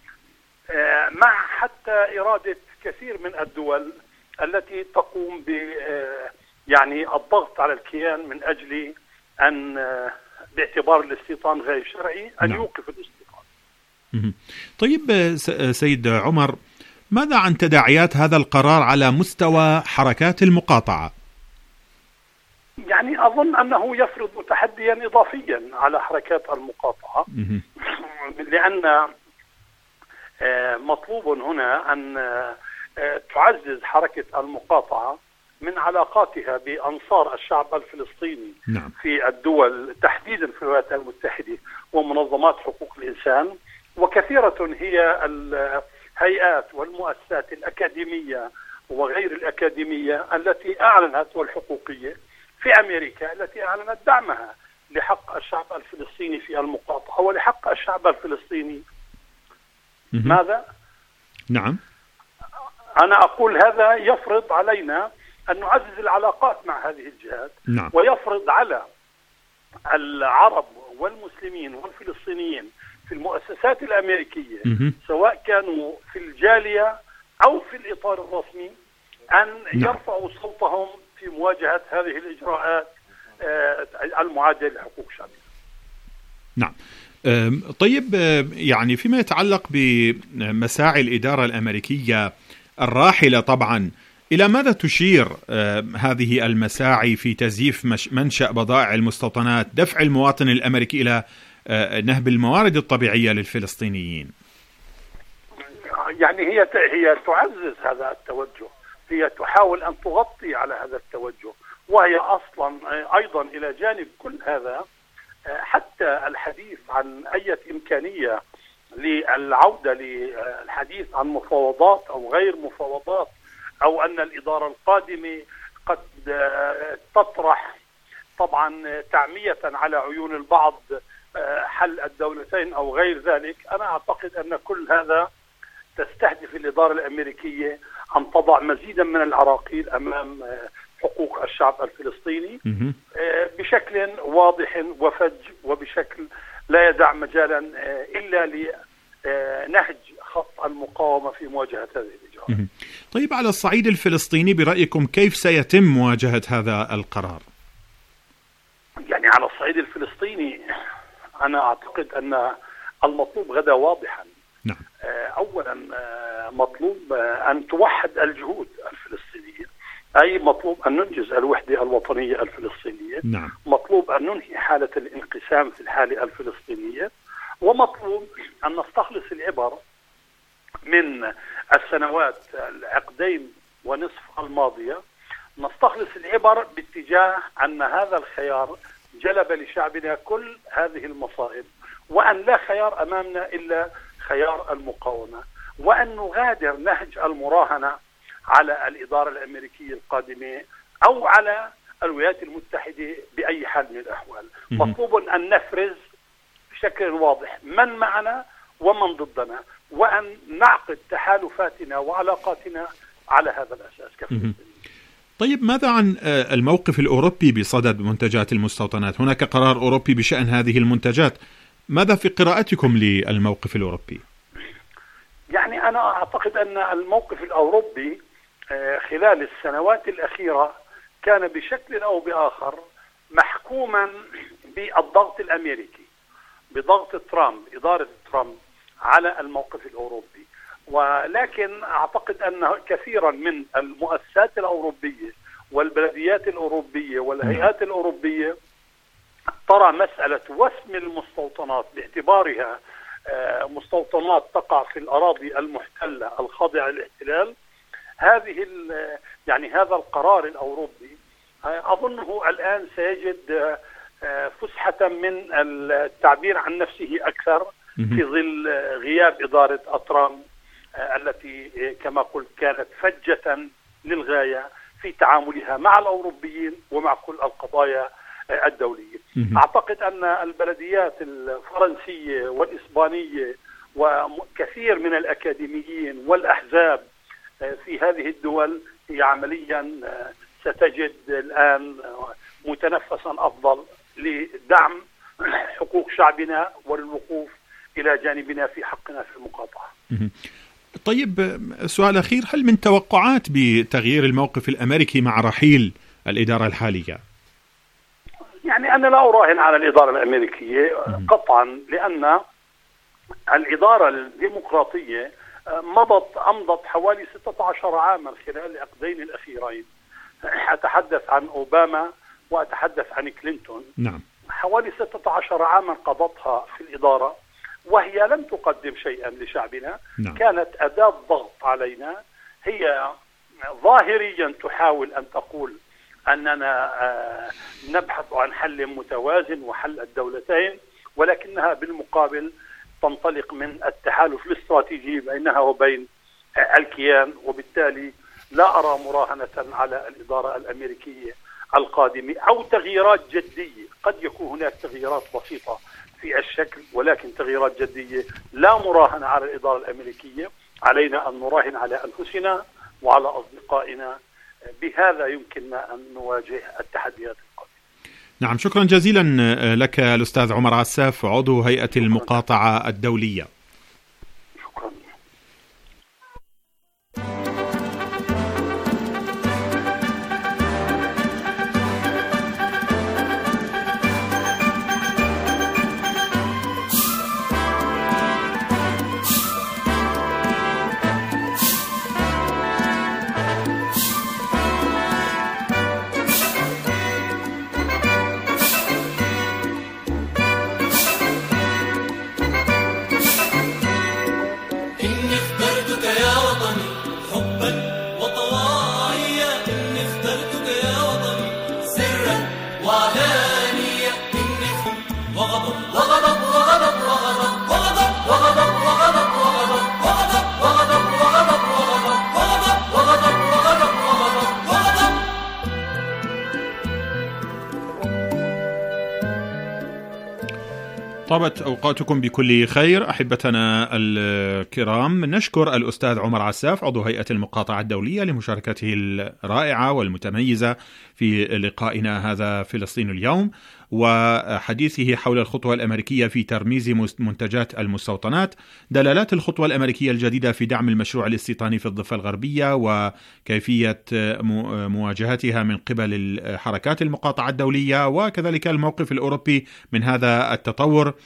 مع حتى إرادة كثير من الدول التي تقوم ب يعني الضغط على الكيان من أجل أن باعتبار الاستيطان غير شرعي أن يوقف الاستيطان. طيب سيد عمر، ماذا عن تداعيات هذا القرار على مستوى حركات المقاطعة؟ يعني أظن أنه يفرض تحديا إضافيا على حركات المقاطعة، لأن مطلوب هنا أن تعزز حركة المقاطعة من علاقاتها بأنصار الشعب الفلسطيني. نعم. في الدول تحديدا في الولايات المتحدة ومنظمات حقوق الإنسان، وكثيرة هي الهيئات والمؤسسات الأكاديمية وغير الأكاديمية التي أعلنت والحقوقية في أمريكا التي أعلنت دعمها لحق الشعب الفلسطيني في المقاطعة ولحق الشعب الفلسطيني. ماذا؟ نعم. أنا أقول هذا يفرض علينا أن نعزز العلاقات مع هذه الجهات. نعم. ويفرض على العرب والمسلمين والفلسطينيين في المؤسسات الأمريكية سواء كانوا في الجالية أو في الإطار الرسمي أن يرفعوا صوتهم في مواجهة هذه الإجراءات المعادية لحقوق شعبنا. نعم. طيب، يعني فيما يتعلق بمساعي الإدارة الأمريكية الراحلة طبعا، إلى ماذا تشير هذه المساعي في تزييف منشأ بضائع المستوطنات، دفع المواطن الأمريكي إلى نهب الموارد الطبيعية للفلسطينيين؟ يعني هي تعزز هذا التوجه، هي تحاول أن تغطي على هذا التوجه، وهي أصلا أيضا إلى جانب كل هذا حتى الحديث عن أي إمكانية للعودة للحديث عن مفاوضات أو غير مفاوضات، أو أن الإدارة القادمة قد تطرح طبعا تعمية على عيون البعض حل الدولتين أو غير ذلك. أنا أعتقد أن كل هذا تستهدف الإدارة الأمريكية أن تضع مزيدا من العراقيل أمام حقوق الشعب الفلسطيني بشكل واضح وفج، وبشكل لا يدع مجالا إلا لنهج خط المقاومة في مواجهة هذه الإجراءات. طيب، على الصعيد الفلسطيني برأيكم كيف سيتم مواجهة هذا القرار؟ يعني على الصعيد الفلسطيني أنا أعتقد أن المطلوب غدا واضحا. نعم. أولا مطلوب أن توحد الجهود الفلسطينية، أي مطلوب أن ننجز الوحدة الوطنية الفلسطينية. نعم. مطلوب أن ننهي حالة الانقسام في الحالة الفلسطينية، ومطلوب أن نستخلص العبر من السنوات العقدين ونصف الماضية، نستخلص العبر باتجاه أن هذا الخيار جلب لشعبنا كل هذه المصائب، وأن لا خيار أمامنا إلا خيار المقاومة، وأن نغادر نهج المراهنة على الإدارة الأمريكية القادمة أو على الولايات المتحدة بأي حال من الأحوال. مطلوب أن نفرز بشكل واضح من معنا ومن ضدنا، وأن نعقد تحالفاتنا وعلاقاتنا على هذا الأساس. طيب، ماذا عن الموقف الأوروبي بصدد منتجات المستوطنات؟ هناك قرار أوروبي بشأن هذه المنتجات، ماذا في قراءتكم للموقف الأوروبي؟ يعني أنا أعتقد أن الموقف الأوروبي خلال السنوات الأخيرة كان بشكل أو بآخر محكوما بالضغط الأمريكي، بضغط ترامب، إدارة ترامب على الموقف الأوروبي. ولكن أعتقد أن كثيرا من المؤسسات الأوروبية والبلديات الأوروبية والهيئات الأوروبية ترى مسألة وسم المستوطنات باعتبارها مستوطنات تقع في الأراضي المحتلة الخاضعة للاحتلال. يعني هذا القرار الأوروبي أظنه الآن سيجد فسحة من التعبير عن نفسه أكثر في ظل غياب إدارة ترامب التي كما قلت كانت فجة للغاية في تعاملها مع الأوروبيين ومع كل القضايا الدولية. أعتقد أن البلديات الفرنسية والإسبانية وكثير من الأكاديميين والأحزاب في هذه الدول هي عمليا ستجد الآن متنفسا أفضل لدعم حقوق شعبنا والوقوف إلى جانبنا في حقنا في المقاطعة. طيب، سؤال أخير، هل من توقعات بتغيير الموقف الأمريكي مع رحيل الإدارة الحالية؟ يعني أنا لا أراهن على الإدارة الأمريكية قطعا، لأن الإدارة الديمقراطية أمضت حوالي 16 عاما خلال العقدين الأخيرين. أتحدث عن أوباما وأتحدث عن كلينتون. نعم. حوالي 16 عاما قضتها في الإدارة وهي لم تقدم شيئا لشعبنا. نعم. كانت أداة ضغط علينا. هي ظاهريا تحاول أن تقول أننا نبحث عن حل متوازن وحل الدولتين، ولكنها بالمقابل تنطلق من التحالف الاستراتيجي بينها وبين الكيان، وبالتالي لا أرى مراهنة على الإدارة الأمريكية القادمة أو تغييرات جدية. قد يكون هناك تغييرات بسيطة في الشكل، ولكن تغييرات جدية لا مراهنة على الإدارة الأمريكية. علينا أن نراهن على أنفسنا وعلى أصدقائنا، بهذا يمكننا أن نواجه التحديات القادمة. نعم، شكرا جزيلا لك الأستاذ عمر عساف، عضو هيئة المقاطعة الدولية. طابت أوقاتكم بكل خير أحبتنا الكرام. نشكر الأستاذ عمر عساف عضو هيئة المقاطعة الدولية لمشاركته الرائعة والمتميزة في لقائنا هذا فلسطين اليوم، وحديثه حول الخطوة الأمريكية في ترميز منتجات المستوطنات، دلالات الخطوة الأمريكية الجديدة في دعم المشروع الاستيطاني في الضفة الغربية وكيفية مواجهتها من قبل حركات المقاطعة الدولية، وكذلك الموقف الأوروبي من هذا التطور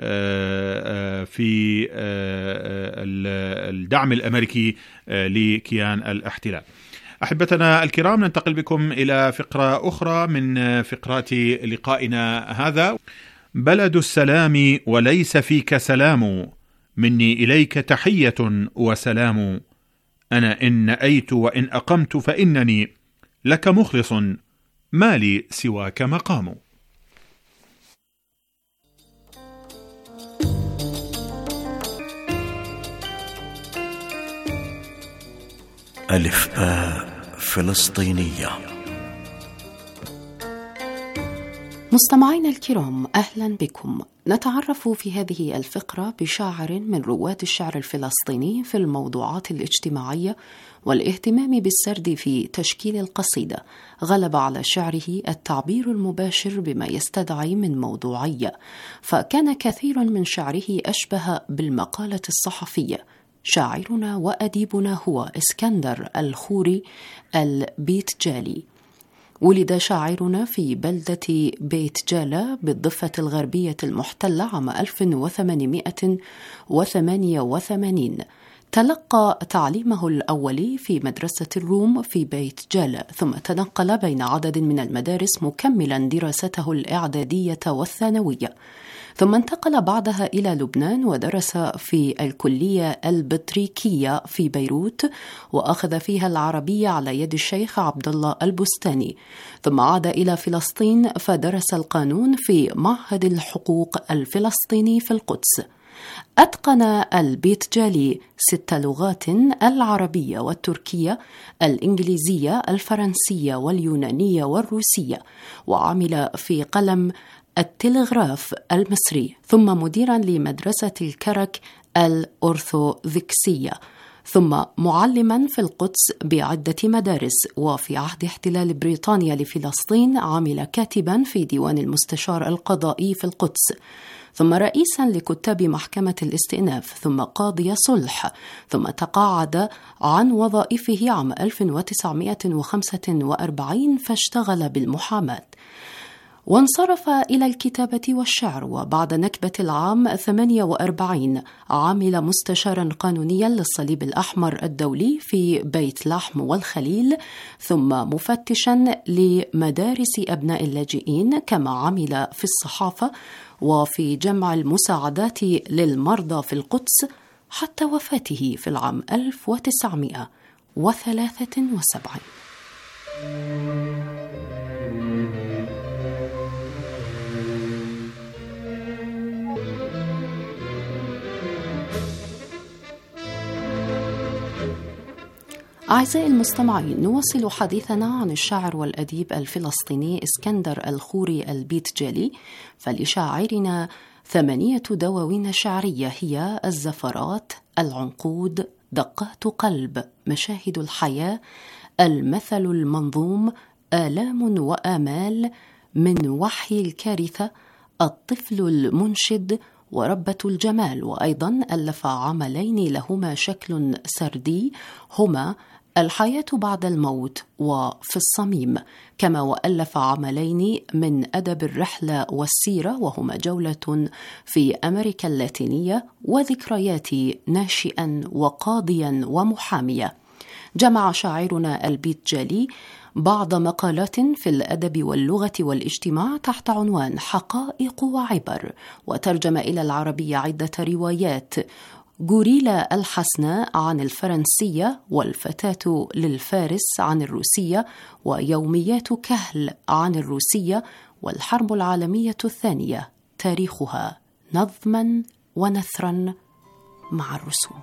في الدعم الأمريكي لكيان الاحتلال. أحبتنا الكرام، ننتقل بكم إلى فقرة أخرى من فقرات لقائنا هذا. بلد السلام وليس فيك سلام، مني إليك تحية وسلام، أنا إن نأيت وإن أقمت فإنني لك مخلص، ما لي سواك مقام. ألف فلسطينية. مستمعينا الكرام، أهلا بكم. نتعرف في هذه الفقرة بشاعر من رواد الشعر الفلسطيني في الموضوعات الاجتماعية والاهتمام بالسرد في تشكيل القصيدة. غلب على شعره التعبير المباشر بما يستدعي من موضوعية، فكان كثير من شعره أشبه بالمقالة الصحفية. شاعرنا وأديبنا هو اسكندر الخوري البيت جالي. ولد شاعرنا في بلدة بيت جالة بالضفة الغربية المحتلة عام 1888. تلقى تعليمه الأولي في مدرسة الروم في بيت جالة، ثم تنقل بين عدد من المدارس مكملا دراسته الإعدادية والثانوية، ثم انتقل بعدها إلى لبنان ودرس في الكلية البطريكية في بيروت، وأخذ فيها العربية على يد الشيخ عبد الله البستاني، ثم عاد إلى فلسطين فدرس القانون في معهد الحقوق الفلسطيني في القدس. أتقن البيت جالي 6 لغات: العربية والتركية، الإنجليزية، الفرنسية واليونانية والروسية، وعمل في قلم التلغراف المصري، ثم مديرا لمدرسة الكرك الأرثوذكسية، ثم معلما في القدس بعدة مدارس. وفي عهد احتلال بريطانيا لفلسطين عمل كاتبا في ديوان المستشار القضائي في القدس، ثم رئيسا لكتاب محكمة الاستئناف، ثم قاضي صلح، ثم تقاعد عن وظائفه عام 1945 فاشتغل بالمحاماة، وانصرف إلى الكتابة والشعر. وبعد نكبة العام 48 عمل مستشارا قانونيا للصليب الأحمر الدولي في بيت لحم والخليل، ثم مفتشا لمدارس أبناء اللاجئين، كما عمل في الصحافة وفي جمع المساعدات للمرضى في القدس حتى وفاته في العام 1973. أعزائي المستمعين، نواصل حديثنا عن الشاعر والأديب الفلسطيني اسكندر الخوري البيت جالي. فلشاعرنا 8 دواوين شعرية هي: الزفرات، العنقود، دقات قلب، مشاهد الحياة، المثل المنظوم، آلام وآمال، من وحي الكارثة الطفل المنشد وربة الجمال، وأيضا ألف عملين لهما شكل سردي هما الحياة بعد الموت وفي الصميم، كما وألف عملين من أدب الرحلة والسيرة وهما جولة في أمريكا اللاتينية وذكرياتي ناشئا وقاضيا ومحامية. جمع شاعرنا البيتجالي بعض مقالات في الأدب واللغة والاجتماع تحت عنوان حقائق وعبر، وترجم إلى العربية عدة روايات: غوريلا الحسناء عن الفرنسية، والفتاة للفارس عن الروسية، ويوميات كهل عن الروسية، والحرب العالمية الثانية تاريخها نظما ونثرا مع الرسوم.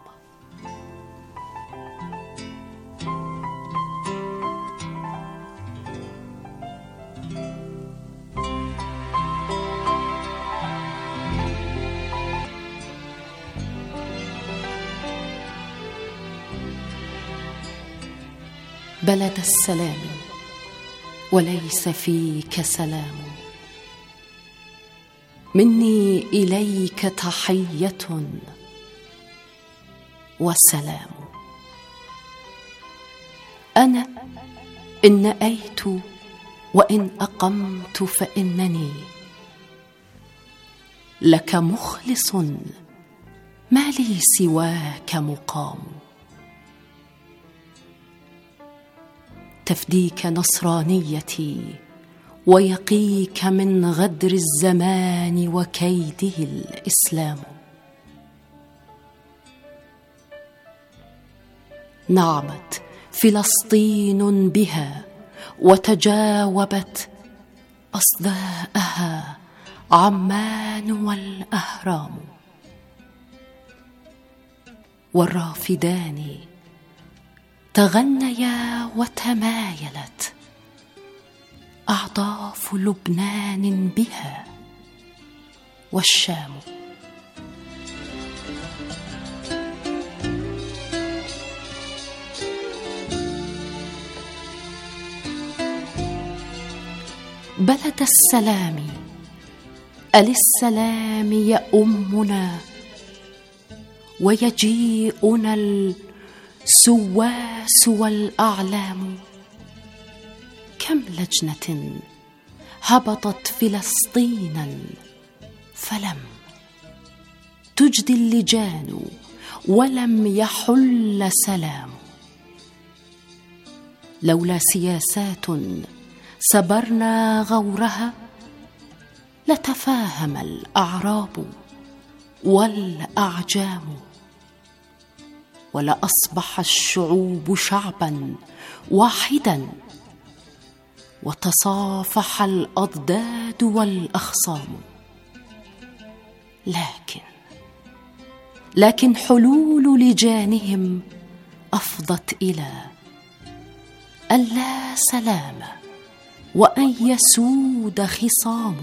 بلد السلام وليس فيك سلام، مني إليك تحية وسلام. أنا إن نأيت وإن أقمت فإنني لك مخلص، ما لي سواك مقام. تفديك نصرانيتي ويقيك من غدر الزمان وكيده الإسلام. نعمت فلسطين بها وتجاوبت أصداءها عمان والأهرام، والرافدان تغنيا وتمايلت أعضاف لبنان بها والشام. بلد السلام أللسلام يؤمنا ويجيئنا السواس والأعلام. كم لجنة هبطت فلسطينا فلم تجدي اللجان ولم يحل سلام. لولا سياسات سبرنا غورها لتفاهم الأعراب والأعجام، ولأصبح الشعوب شعبا واحدا وتصافح الأضداد والأخصام. لكن حلول لجانهم أفضت إلى أن لا سلام وأن يسود خصام.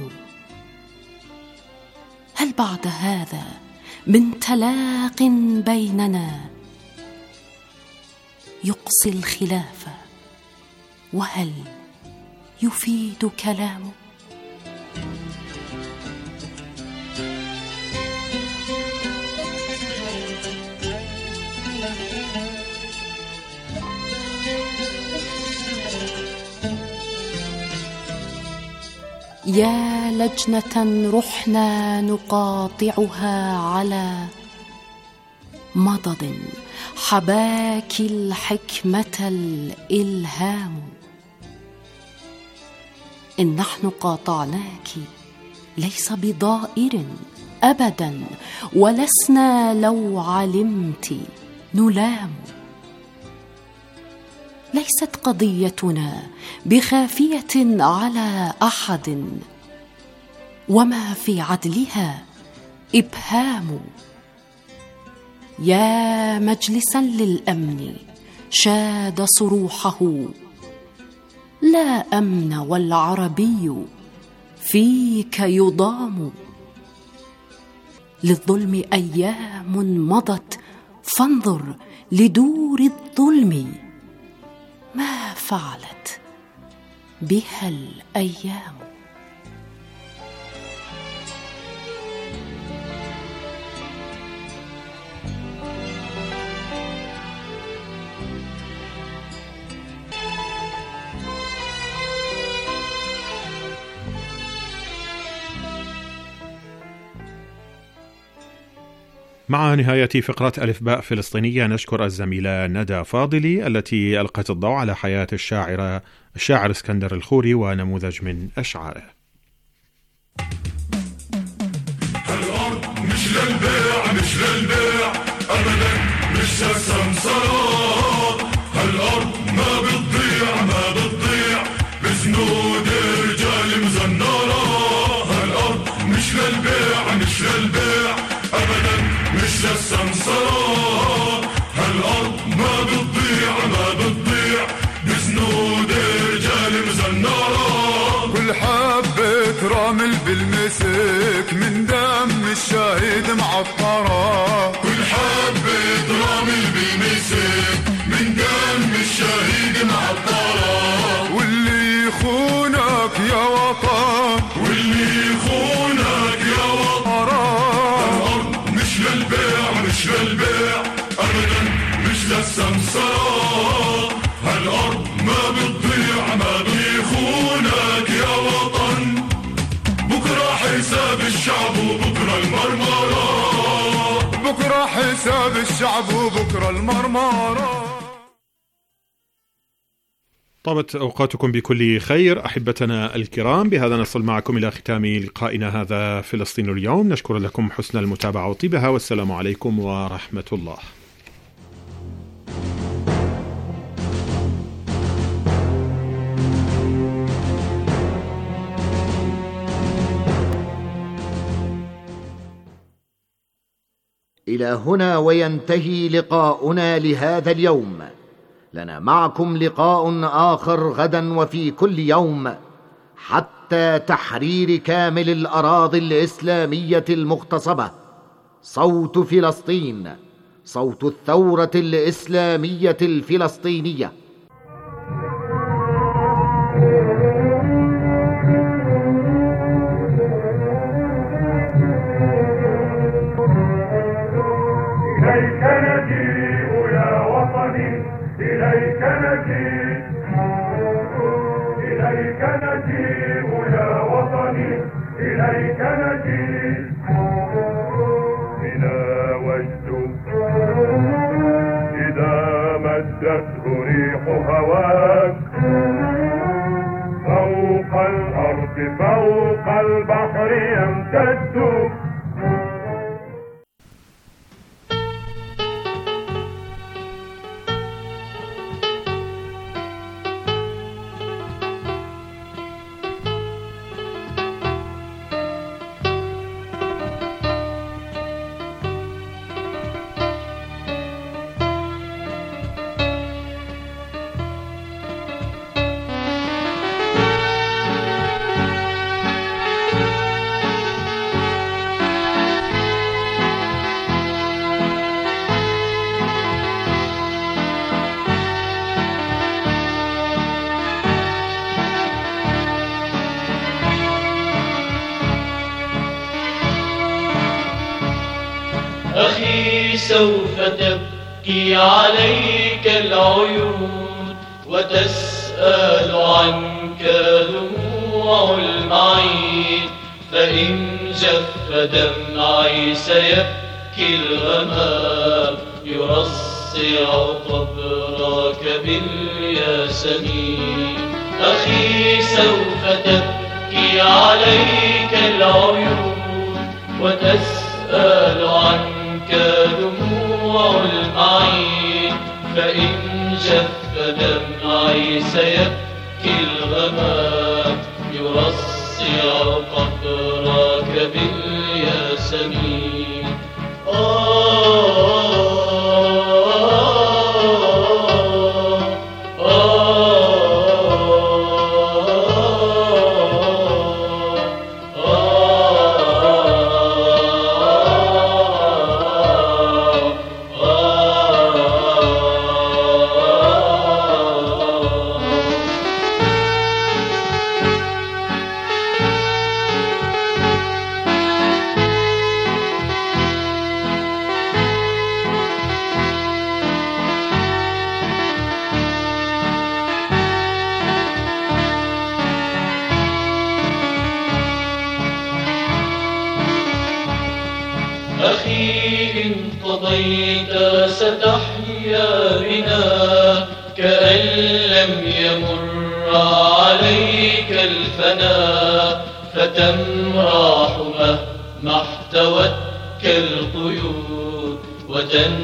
هل بعد هذا من تلاق بيننا يقصي الخلاف؟ وهل يفيد كلامه؟ يا لجنة رحنا نقاطعها على مضض حباك الحكمة الإلهام. إن نحن قاطعناك ليس بضائر أبدا، ولسنا لو علمت نلام. ليست قضيتنا بخافية على أحد، وما في عدلها إبهام. يا مجلسا للأمن شاد صروحه، لا أمن والعربي فيك يضام. للظلم أيام مضت، فانظر لدور الظلم ما فعلت بها الأيام. مع نهاية فقرة ألف باء فلسطينية نشكر الزميلة ندى فاضلي التي ألقت الضوء على حياة الشاعر اسكندر الخوري ونموذج من أشعاره. الأرض مش للبيع مش للبيع أبدا مش سمسرة. الأرض ما بتضيع بسنود رجال مزنرة. الأرض مش للبيع أبدا مش للسمسرة. الأرض ما بتضيع بسنود رجال مزنرة. كل حبة رمل بالمسك من دم الشهيد معطرة. كل حبة رمل بالمسك من دم الشهيد معطرة. واللي يخونك يا وطن الأرض مش للبيع أبدا مش للسمسرة. الأرض ما بتضيع يخونك يا وطن. بكرة حساب الشعب وبكرة المرمرة. بكرة حساب الشعب وبكرة المرمرة. طابت أوقاتكم بكل خير أحبتنا الكرام. بهذا نصل معكم إلى ختام لقائنا هذا فلسطين اليوم. نشكر لكم حسن المتابعة وطيبها، والسلام عليكم ورحمة الله. إلى هنا وينتهي لقاؤنا لهذا اليوم. لنا معكم لقاء آخر غدا وفي كل يوم حتى تحرير كامل الأراضي الإسلامية المغتصبة. صوت فلسطين، صوت الثورة الإسلامية الفلسطينية. إليك نجيء يا وطني إليك نجيء. إليك نجيء يا وطني إليك نجيء. بنا وجد إذا مدته ريح هواك فوق الأرض فوق البحر يمتد. أخي سوف تبكي عليك العيون وتسأل عنك دموع المعين. فإن جف دمعي سيبكي الغمام يرصع قبرك بالياسمين. أخي سوف تبكي عليك العيون وتسأل عنك دموع المعين. فإن جف دمعي سيبكي الغمام يرصع قبرك بالياسمين. مضيت ستحيا بنا كأن لم يمر عليك الفنا، فتمرح مهما احتوتك القيود